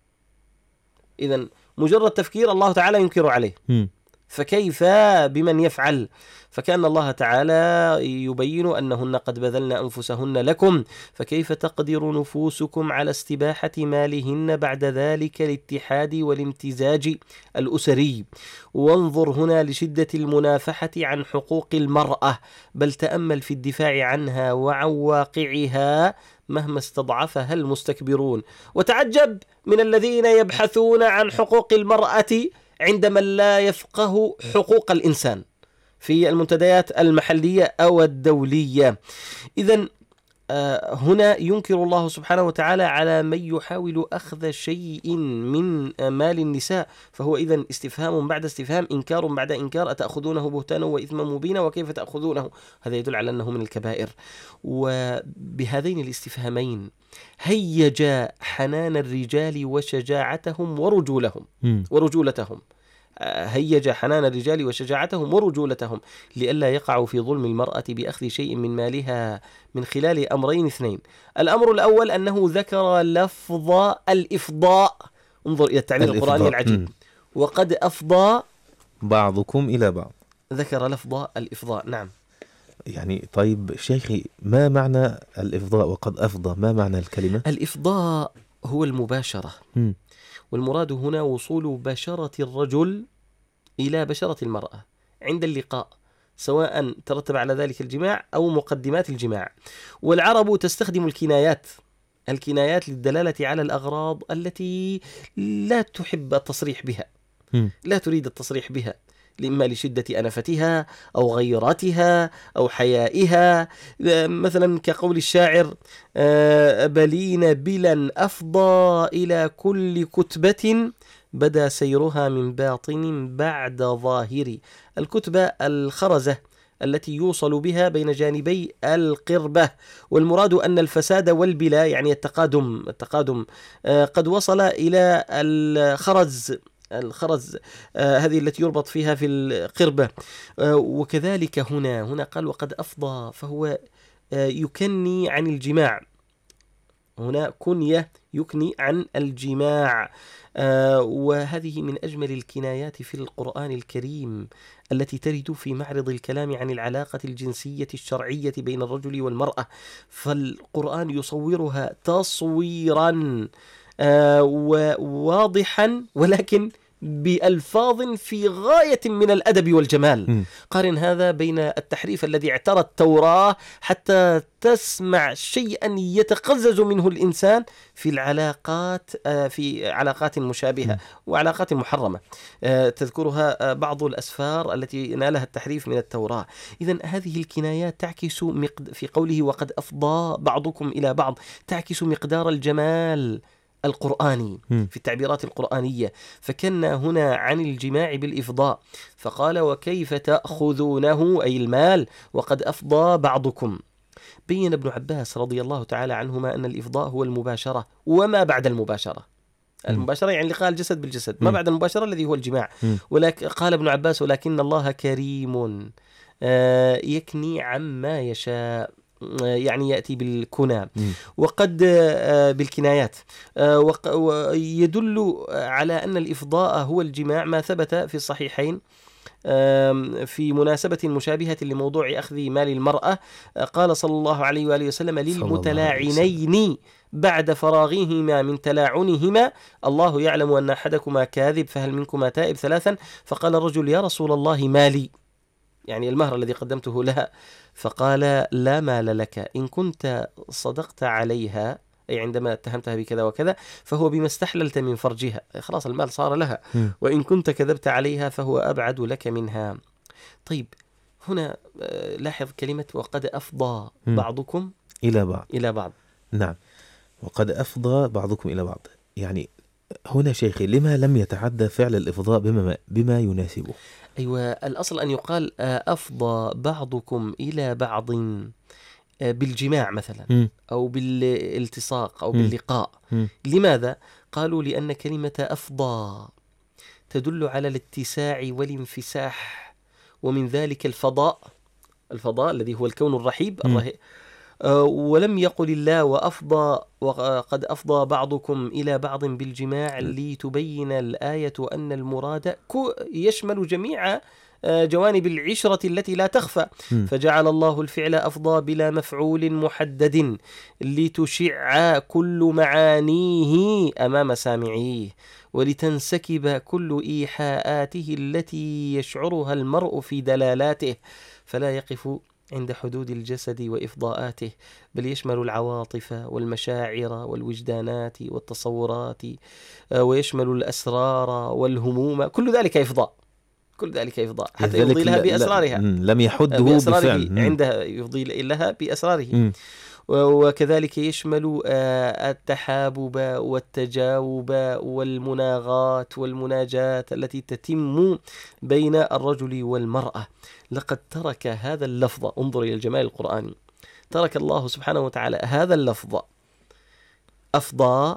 إذن مجرد تفكير الله تعالى ينكر عليه، م. فكيف بمن يفعل؟ فكأن الله تعالى يبين أنهن قد بذلن أنفسهن لكم، فكيف تقدر نفوسكم على استباحة مالهن بعد ذلك الاتحاد والامتزاج الأسري؟ وانظر هنا لشدة المنافحة عن حقوق المرأة، بل تأمل في الدفاع عنها وعن واقعها مهما استضعفها المستكبرون، وتعجب من الذين يبحثون عن حقوق المرأة عندما لا يفقه حقوق الإنسان في المنتديات المحلية أو الدولية. إذن هنا ينكر الله سبحانه وتعالى على من يحاول أخذ شيء من مال النساء، فهو إذن استفهام بعد استفهام، إنكار بعد إنكار، أتأخذونه بهتانا وإثما مبينا وكيف تأخذونه؟ هذا يدل على أنه من الكبائر. وبهذين الاستفهامين هيج حنان الرجال وشجاعتهم ورجولهم ورجولتهم هيج حنان الرجال وشجاعتهم ورجولتهم لئلا يقعوا في ظلم المرأة بأخذ شيء من مالها من خلال أمرين اثنين. الأمر الأول أنه ذكر لفظ الإفضاء، انظر إلى التعبير القرآني العجيب، وقد أفضى بعضكم إلى بعض، ذكر لفظ الإفضاء. نعم. يعني طيب شيخي، ما معنى الإفضاء وقد أفضى؟ ما معنى الكلمة؟ الإفضاء هو المباشرة، م. والمراد هنا وصول بشرة الرجل إلى بشرة المرأة عند اللقاء، سواء ترتب على ذلك الجماع أو مقدمات الجماع. والعرب تستخدم الكنايات الكنايات للدلالة على الأغراض التي لا تحب التصريح بها، لا تريد التصريح بها، إما لشدة أنفتها أو غيرتها أو حيائها، مثلا كقول الشاعر: بلين بلا أفضى إلى كل كتبة بدا سيرها من باطن بعد ظاهر. الكتبة الخرزة التي يوصل بها بين جانبي القربة، والمراد أن الفساد والبلا يعني التقادم التقادم قد وصل إلى الخرز الخرز آه هذه التي يربط فيها في القربة. آه وكذلك هنا هنا قال وقد أفضى، فهو آه يكني عن الجماع، هنا كنية يكني عن الجماع. آه وهذه من أجمل الكنايات في القرآن الكريم التي ترد في معرض الكلام عن العلاقة الجنسية الشرعية بين الرجل والمرأة، فالقرآن يصورها تصويرا آه وواضحا ولكن بألفاظ في غاية من الأدب والجمال. م. قارن هذا بين التحريف الذي اعترى التوراة حتى تسمع شيئا يتقزز منه الإنسان في العلاقات في علاقات مشابهة م. وعلاقات محرمة تذكرها بعض الأسفار التي نالها التحريف من التوراة. إذن هذه الكنايات تعكس في قوله وقد أفضى بعضكم إلى بعض، تعكس مقدار الجمال القرآني في التعبيرات القرآنية. فكان هنا عن الجماع بالإفضاء، فقال وكيف تأخذونه أي المال وقد أفضى بعضكم. بين ابن عباس رضي الله تعالى عنهما أن الإفضاء هو المباشرة وما بعد المباشرة. المباشرة يعني لقاء الجسد بالجسد، ما بعد المباشرة الذي هو الجماع. ولكن قال ابن عباس ولكن الله كريم يكني عما يشاء، يعني يأتي بالكنى وقد بالكنايات. ويدل على أن الإفضاء هو الجماع ما ثبت في الصحيحين في مناسبة مشابهة لموضوع أخذ مال المرأة. قال صلى الله عليه وآله وسلم للمتلاعنين بعد فراغهما من تلاعنهما الله يعلم أن أحدكما كاذب فهل منكما تائب ثلاثا. فقال الرجل يا رسول الله مالي، يعني المهر الذي قدمته لها. فقال لا مال لك، إن كنت صدقت عليها أي عندما اتهمتها بكذا وكذا فهو بما استحللت من فرجها، خلاص المال صار لها، وإن كنت كذبت عليها فهو أبعد لك منها. طيب هنا لاحظ كلمة وقد أفضى بعضكم إلى بعض إلى بعض. نعم، وقد أفضى بعضكم إلى بعض، يعني هنا شيخي لما لم يتعدى فعل الإفضاء بما, بما يناسبه؟ أيوة، الأصل أن يقال أفضى بعضكم إلى بعض بالجماع مثلا م. أو بالالتصاق أو م. باللقاء. م. لماذا؟ قالوا لأن كلمة أفضى تدل على الاتساع والانفساح، ومن ذلك الفضاء الفضاء الذي هو الكون الرحيب الرهيب. أه ولم يقل الله وأفضى وقد أفضى بعضكم إلى بعض بالجماع لتبين الآية أن المراد يشمل جميع جوانب العشرة التي لا تخفى. م. فجعل الله الفعل أفضى بلا مفعول محدد لتشع كل معانيه أمام سامعيه، ولتنسكب كل إيحاءاته التي يشعرها المرء في دلالاته، فلا يقف عند حدود الجسد وإفضاءاته، بل يشمل العواطف والمشاعر والوجدانات والتصورات، ويشمل الأسرار والهموم، كل ذلك إفضاء كل ذلك إفضاء حتى يفضي لها بأسرارها، لم يحده بفعل عنده يفضي لها بأسراره. م. وكذلك يشمل التحابب والتجاوب والمناغات والمناجات التي تتم بين الرجل والمرأة. لقد ترك هذا اللفظ، انظر إلى الجمال القرآني، ترك الله سبحانه وتعالى هذا اللفظ أفضى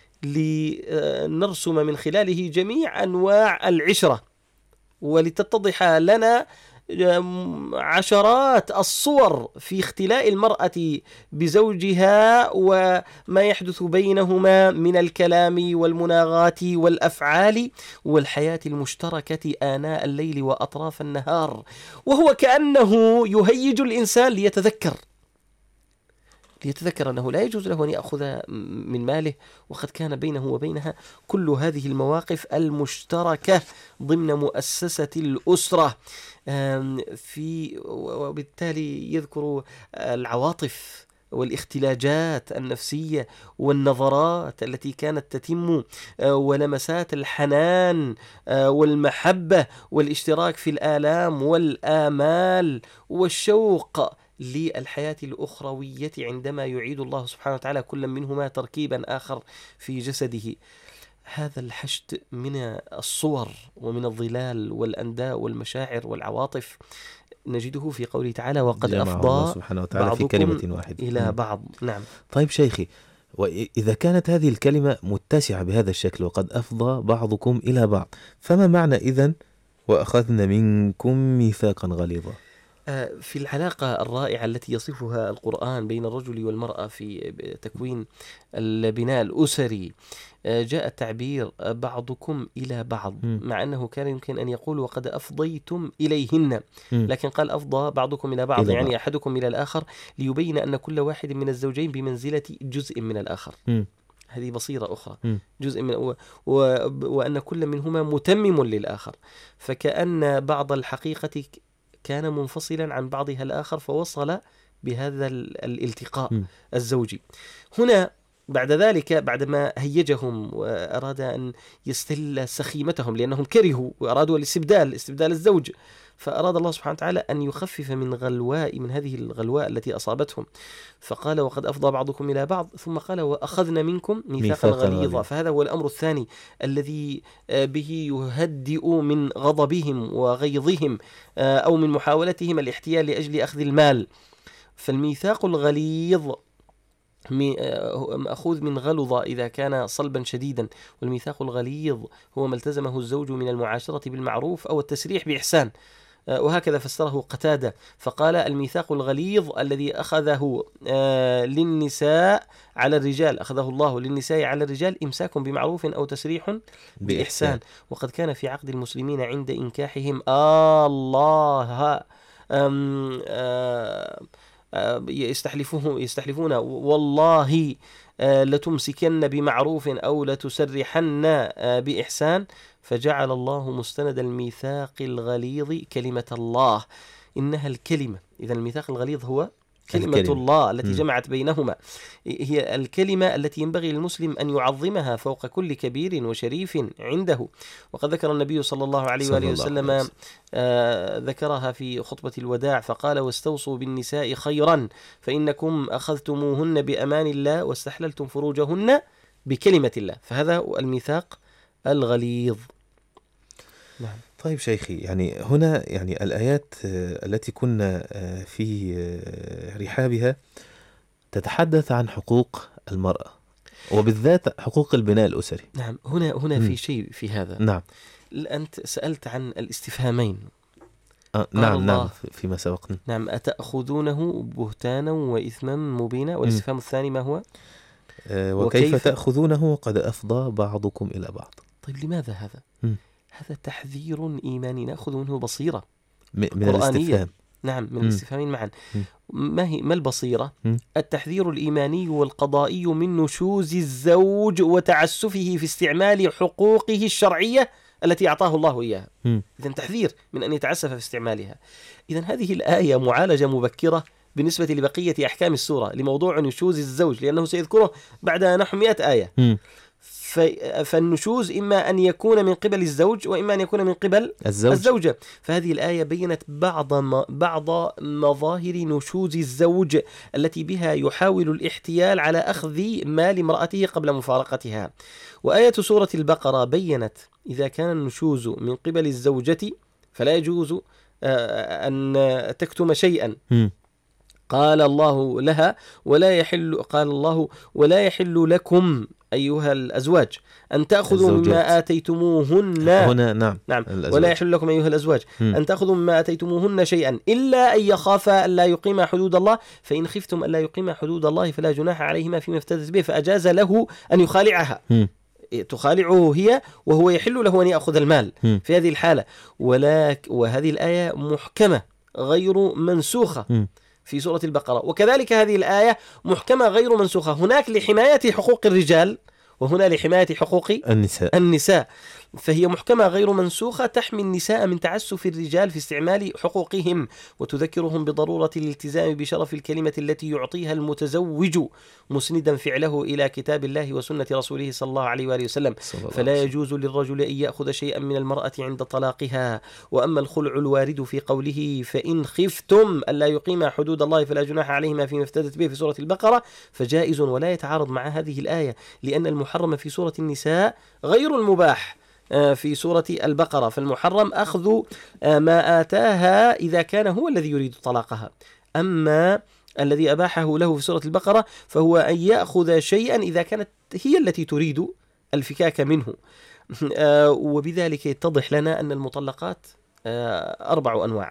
لنرسم من خلاله جميع أنواع العشرة، ولتتضح لنا عشرات الصور في اختلاء المرأة بزوجها وما يحدث بينهما من الكلام والمناغات والأفعال والحياة المشتركة آناء الليل وأطراف النهار، وهو كأنه يهيج الإنسان ليتذكر ليتذكر أنه لا يجوز له أن يأخذ من ماله، وقد كان بينه وبينها كل هذه المواقف المشتركة ضمن مؤسسة الأسرة. في وبالتالي يذكر العواطف والاختلاجات النفسية والنظرات التي كانت تتم، ولمسات الحنان والمحبة والاشتراك في الآلام والآمال والشوق للحياة الأخروية عندما يعيد الله سبحانه وتعالى كل منهما تركيبا آخر في جسده. هذا الحشد من الصور ومن الظلال والأنداء والمشاعر والعواطف نجده في قوله تعالى وقد أفضى سبحانه وتعالى في كلمة واحدة إلى بعض. نعم. طيب شيخي، وإذا كانت هذه الكلمة متسعة بهذا الشكل وقد أفضى بعضكم إلى بعض، فما معنى إذن وأخذنا منكم ميثاقا غليظا؟ في العلاقة الرائعة التي يصفها القرآن بين الرجل والمرأة في تكوين البناء الأسري، جاء التعبير بعضكم إلى بعض، مع أنه كان يمكن أن يقول وقد أفضيتم إليهن، لكن قال أفضى بعضكم إلى بعض، يعني بعض. أحدكم إلى الآخر، ليبين أن كل واحد من الزوجين بمنزلة جزء من الآخر. م. هذه بصيرة أخرى، م. جزء من و... و... وأن كل منهما متمم للآخر، فكأن بعض الحقيقة كان منفصلا عن بعضها الآخر فوصل بهذا الالتقاء م. الزوجي. هنا بعد ذلك بعدما هيجهم وأراد أن يستل سخيمتهم لأنهم كرهوا وأرادوا الاستبدال استبدال الزوج، فأراد الله سبحانه وتعالى أن يخفف من غلواء من هذه الغلواء التي أصابتهم، فقال وقد أفضى بعضكم إلى بعض، ثم قال وأخذنا منكم ميثاقا غليظا. فهذا هو الأمر الثاني الذي به يهدئ من غضبهم وغيظهم أو من محاولتهم الاحتيال لأجل أخذ المال. فالميثاق الغليظ مأخوذ من غلظ إذا كان صلبا شديدا، والميثاق الغليظ هو ما التزمه الزوج من المعاشرة بالمعروف أو التسريح بإحسان، وهكذا فسره قتادة فقال الميثاق الغليظ الذي أخذه للنساء على الرجال أخذه الله للنساء على الرجال إمساك بمعروف أو تسريح بإحسان. وقد كان في عقد المسلمين عند إنكاحهم الله أم أم يستحلفون يستحلفون والله لتمسكن بمعروف أو لتسرحن بإحسان، فجعل الله مستند الميثاق الغليظ كلمة الله، إنها الكلمة. إذا الميثاق الغليظ هو كلمة الكلمة. الله التي م. جمعت بينهما، هي الكلمة التي ينبغي للمسلم أن يعظمها فوق كل كبير وشريف عنده. وقد ذكر النبي صلى الله عليه وآله وسلم آه ذكرها في خطبة الوداع فقال واستوصوا بالنساء خيرا فإنكم أخذتموهن بأمان الله واستحللتم فروجهن بكلمة الله، فهذا الميثاق الغليظ. نعم. طيب شيخي، يعني هنا يعني الآيات التي كنا في رحابها تتحدث سأتحدث عن حقوق المرأة وبالذات حقوق البناء الأسري. نعم. هنا هنا في شيء في هذا. نعم. أنت سألت عن الاستفهامين. آه نعم نعم فيما سبقنا. نعم. أتأخذونه بهتانا وإثما مبينا؟ والاستفهام الثاني ما هو؟ آه وكيف, وكيف تأخذونه وقد أفضى بعضكم إلى بعض؟ طيب لماذا هذا؟ م. هذا تحذير إيماني نأخذ منه بصيرة من الاستفهام. نعم من الاستفهامين معا. ما هي ما البصيرة؟ م. التحذير الإيماني والقضائي من نشوز الزوج وتعسفه في استعمال حقوقه الشرعية التي أعطاه الله إياها. إذن تحذير من أن يتعسف في استعمالها. إذن هذه الآية معالجة مبكرة بالنسبة لبقية أحكام السورة لموضوع نشوز الزوج، لأنه سيذكره بعد نحو مئة آية. م. فالنشوز إما أن يكون من قبل الزوج وإما أن يكون من قبل الزوج. الزوجة. فهذه الآية بينت بعض بعض مظاهر نشوز الزوج التي بها يحاول الاحتيال على أخذ مال امرأته قبل مفارقتها. وآية سورة البقرة بينت إذا كان النشوز من قبل الزوجة فلا يجوز أن تكتم شيئا. م. قال الله لها ولا يحل قال الله ولا يحل لكم أيها الأزواج أن تأخذوا مما آتيتموهن هنا نعم, نعم ولا يحل لكم أيها الأزواج م. أن تأخذوا مما آتيتموهن شيئا إلا أن يخافا ألا يقيما حدود الله فإن خفتم ألا يقيما حدود الله فلا جناح عليهما فيما افتدت به. فأجاز له أن يخالعها م. تخالعه هي وهو يحل له أن يأخذ المال م. في هذه الحالة. ولك وهذه الآية محكمة غير منسوخة م. في سورة البقرة، وكذلك هذه الآية محكمة غير منسوخة، هناك لحماية حقوق الرجال وهنا لحماية حقوق النساء. النساء، فهي محكمة غير منسوخة تحمي النساء من تعسف الرجال في استعمال حقوقهم، وتذكرهم بضرورة الالتزام بشرف الكلمة التي يعطيها المتزوج مسندا فعله إلى كتاب الله وسنة رسوله صلى الله عليه وآله وسلم. فلا يجوز للرجل أن يأخذ شيئا من المرأة عند طلاقها. وأما الخلع الوارد في قوله فإن خفتم ألا يقيما حدود الله فلا جناح عليهما فيما افتدت به في سورة البقرة فجائز ولا يتعارض مع هذه الآية، لأن المحرم في سورة النساء غير المباح في سورة البقرة. فالمحرم أخذ ما آتاها إذا كان هو الذي يريد طلاقها، أما الذي أباحه له في سورة البقرة فهو أن يأخذ شيئا إذا كانت هي التي تريد الفكاك منه. وبذلك يتضح لنا أن المطلقات أربع أنواع.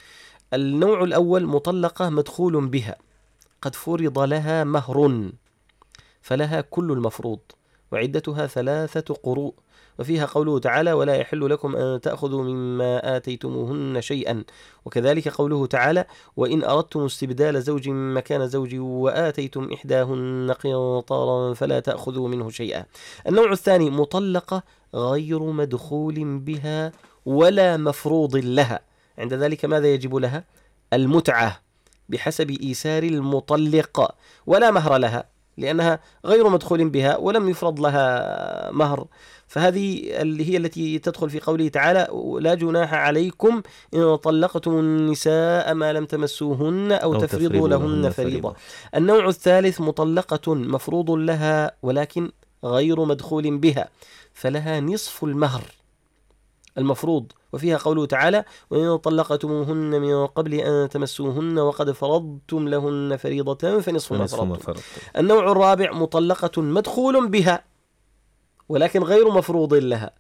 النوع الأول مطلقة مدخول بها قد فرض لها مهر فلها كل المفروض وعدتها ثلاثة قروء، وفيها قوله تعالى ولا يحل لكم أن تأخذوا مما آتيتموهن شيئا، وكذلك قوله تعالى وإن أردتم استبدال زوج مكان زوج وآتيتم إحداهن قنطارا فلا تأخذوا منه شيئا. النوع الثاني مطلقة غير مدخول بها ولا مفروض لها، عند ذلك ماذا يجب لها؟ المتعة بحسب إيسار المطلق، ولا مهر لها لأنها غير مدخول بها ولم يفرض لها مهر. فهذه اللي هي التي تدخل في قوله تعالى لا جناح عليكم إن طلقتم النساء ما لم تمسوهن أو, أو تفرضوا لهن فريضة. النوع الثالث مطلقة مفروض لها ولكن غير مدخول بها فلها نصف المهر المفروض، وفيها قوله تعالى وإن طلقتموهن من قبل أن تمسوهن وقد فرضتم لهن فريضة فنصف ما فرضتم. النوع الرابع مطلقة مدخول بها ولكن غير مفروض لها،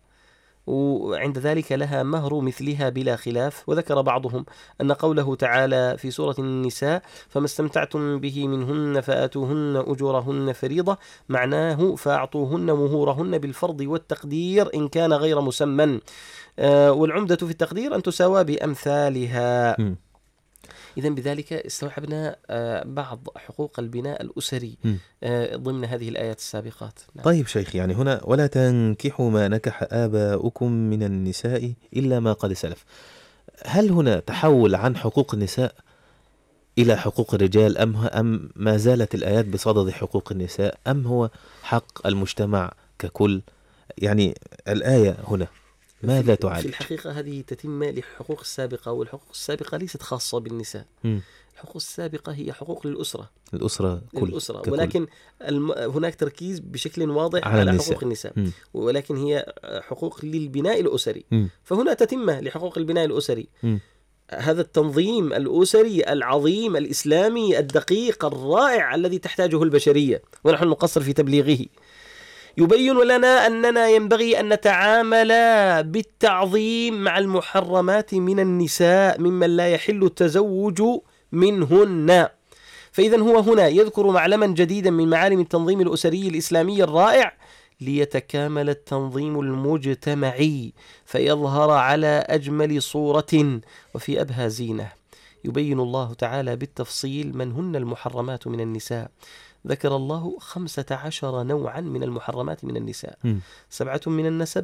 وعند ذلك لها مهر مثلها بلا خلاف. وذكر بعضهم أن قوله تعالى في سورة النساء فما استمتعتم به منهن فآتوهن أجورهن فريضة معناه فأعطوهن مهورهن بالفرض والتقدير إن كان غير مسمى، آه والعمدة في التقدير أن تساوى بأمثالها. إذن بذلك استوعبنا آه بعض حقوق البناء الأسري آه ضمن هذه الآيات السابقات. نعم. طيب شيخ، يعني هنا ولا تنكحوا ما نكح آباؤكم من النساء إلا ما قد سلف، هل هنا تحول عن حقوق النساء إلى حقوق الرجال أم, أم ما زالت الآيات بصدد حقوق النساء أم هو حق المجتمع ككل؟ يعني الآية هنا ماذا تعالج؟ في الحقيقة هذه تتم للحقوق السابقة، والحقوق السابقة ليست خاصة بالنساء. م. الحقوق السابقة هي حقوق للأسرة الأسرة كل الأسرة ككل. ولكن الم... هناك تركيز بشكل واضح على, على النساء. حقوق النساء م. ولكن هي حقوق للبناء الأسري. م. فهنا تتمة لحقوق البناء الأسري. م. هذا التنظيم الأسري العظيم الإسلامي الدقيق الرائع الذي تحتاجه البشرية ونحن نقصر في تبليغه يبين لنا أننا ينبغي أن نتعامل بالتعظيم مع المحرمات من النساء ممن لا يحل التزوج منهن. فإذا هو هنا يذكر معلما جديدا من معالم التنظيم الأسري الإسلامي الرائع ليتكامل التنظيم المجتمعي فيظهر على أجمل صورة وفي أبهى زينة. يبين الله تعالى بالتفصيل من هن المحرمات من النساء. ذكر الله خمسة عشر نوعا من المحرمات من النساء، م. سبعة من النسب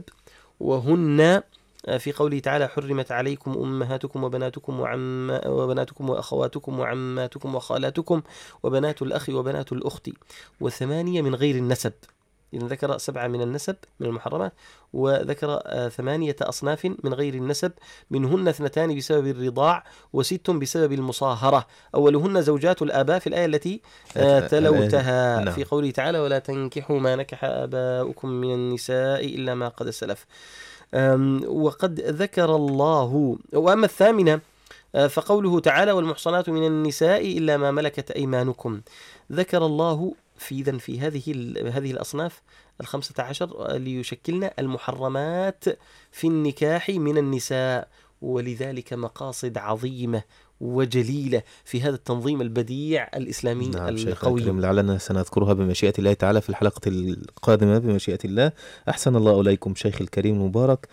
وهن في قوله تعالى حرمت عليكم أمهاتكم وبناتكم وعم وبناتكم وأخواتكم وعماتكم وخالاتكم وبنات الأخ وبنات الأخت، وثمانية من غير النسب إذن ذكر سبعة من النسب من المحرمات، وذكر ثمانية أصناف من غير النسب، منهن اثنتان بسبب الرضاع وست بسبب المصاهرة. أولهن زوجات الآباء في الآية التي تلوتها في قوله تعالى: ولا تنكحوا ما نكح آباؤكم من النساء إلا ما قد سلف. وقد ذكر الله. وأما الثامنة فقوله تعالى: والمحصنات من النساء إلا ما ملكت أيمانكم. ذكر الله في ذن في هذه هذه الأصناف الخمسة عشر ليشكلنا المحرمات في النكاح من النساء، ولذلك مقاصد عظيمة وجليلة في هذا التنظيم البديع الإسلامي نعم القوي. لعلنا سنذكرها بمشيئة الله تعالى في الحلقة القادمة بمشيئة الله. أحسن الله إليكم شيخ الكريم المبارك،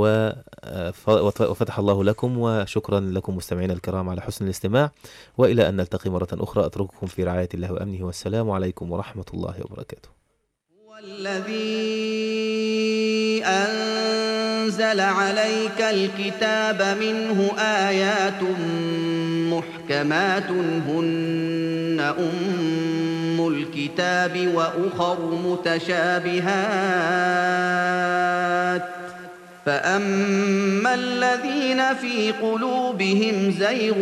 وفتح الله لكم، وشكرا لكم مستمعينا الكرام على حسن الاستماع، وإلى أن نلتقي مرة أخرى أترككم في رعاية الله وأمنه، والسلام عليكم ورحمة الله وبركاته. والذي أنزل عليك الكتاب منه آيات محكمات هن أم الكتاب وأخر متشابهات، فأما الذين في قلوبهم زيغ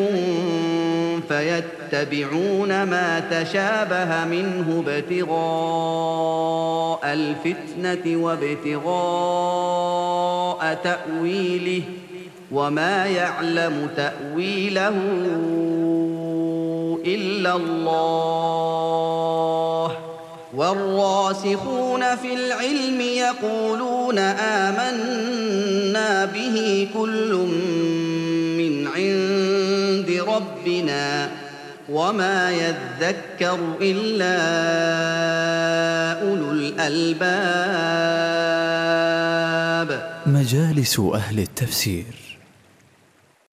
فيتبعون ما تشابه منه ابتغاء الفتنة وابتغاء تأويله وما يعلم تأويله إلا الله، والراسخون في العلم يقولون آمنا به كل من عند ربنا وما يذكر إلا أولو الألباب. مجالس أهل التفسير.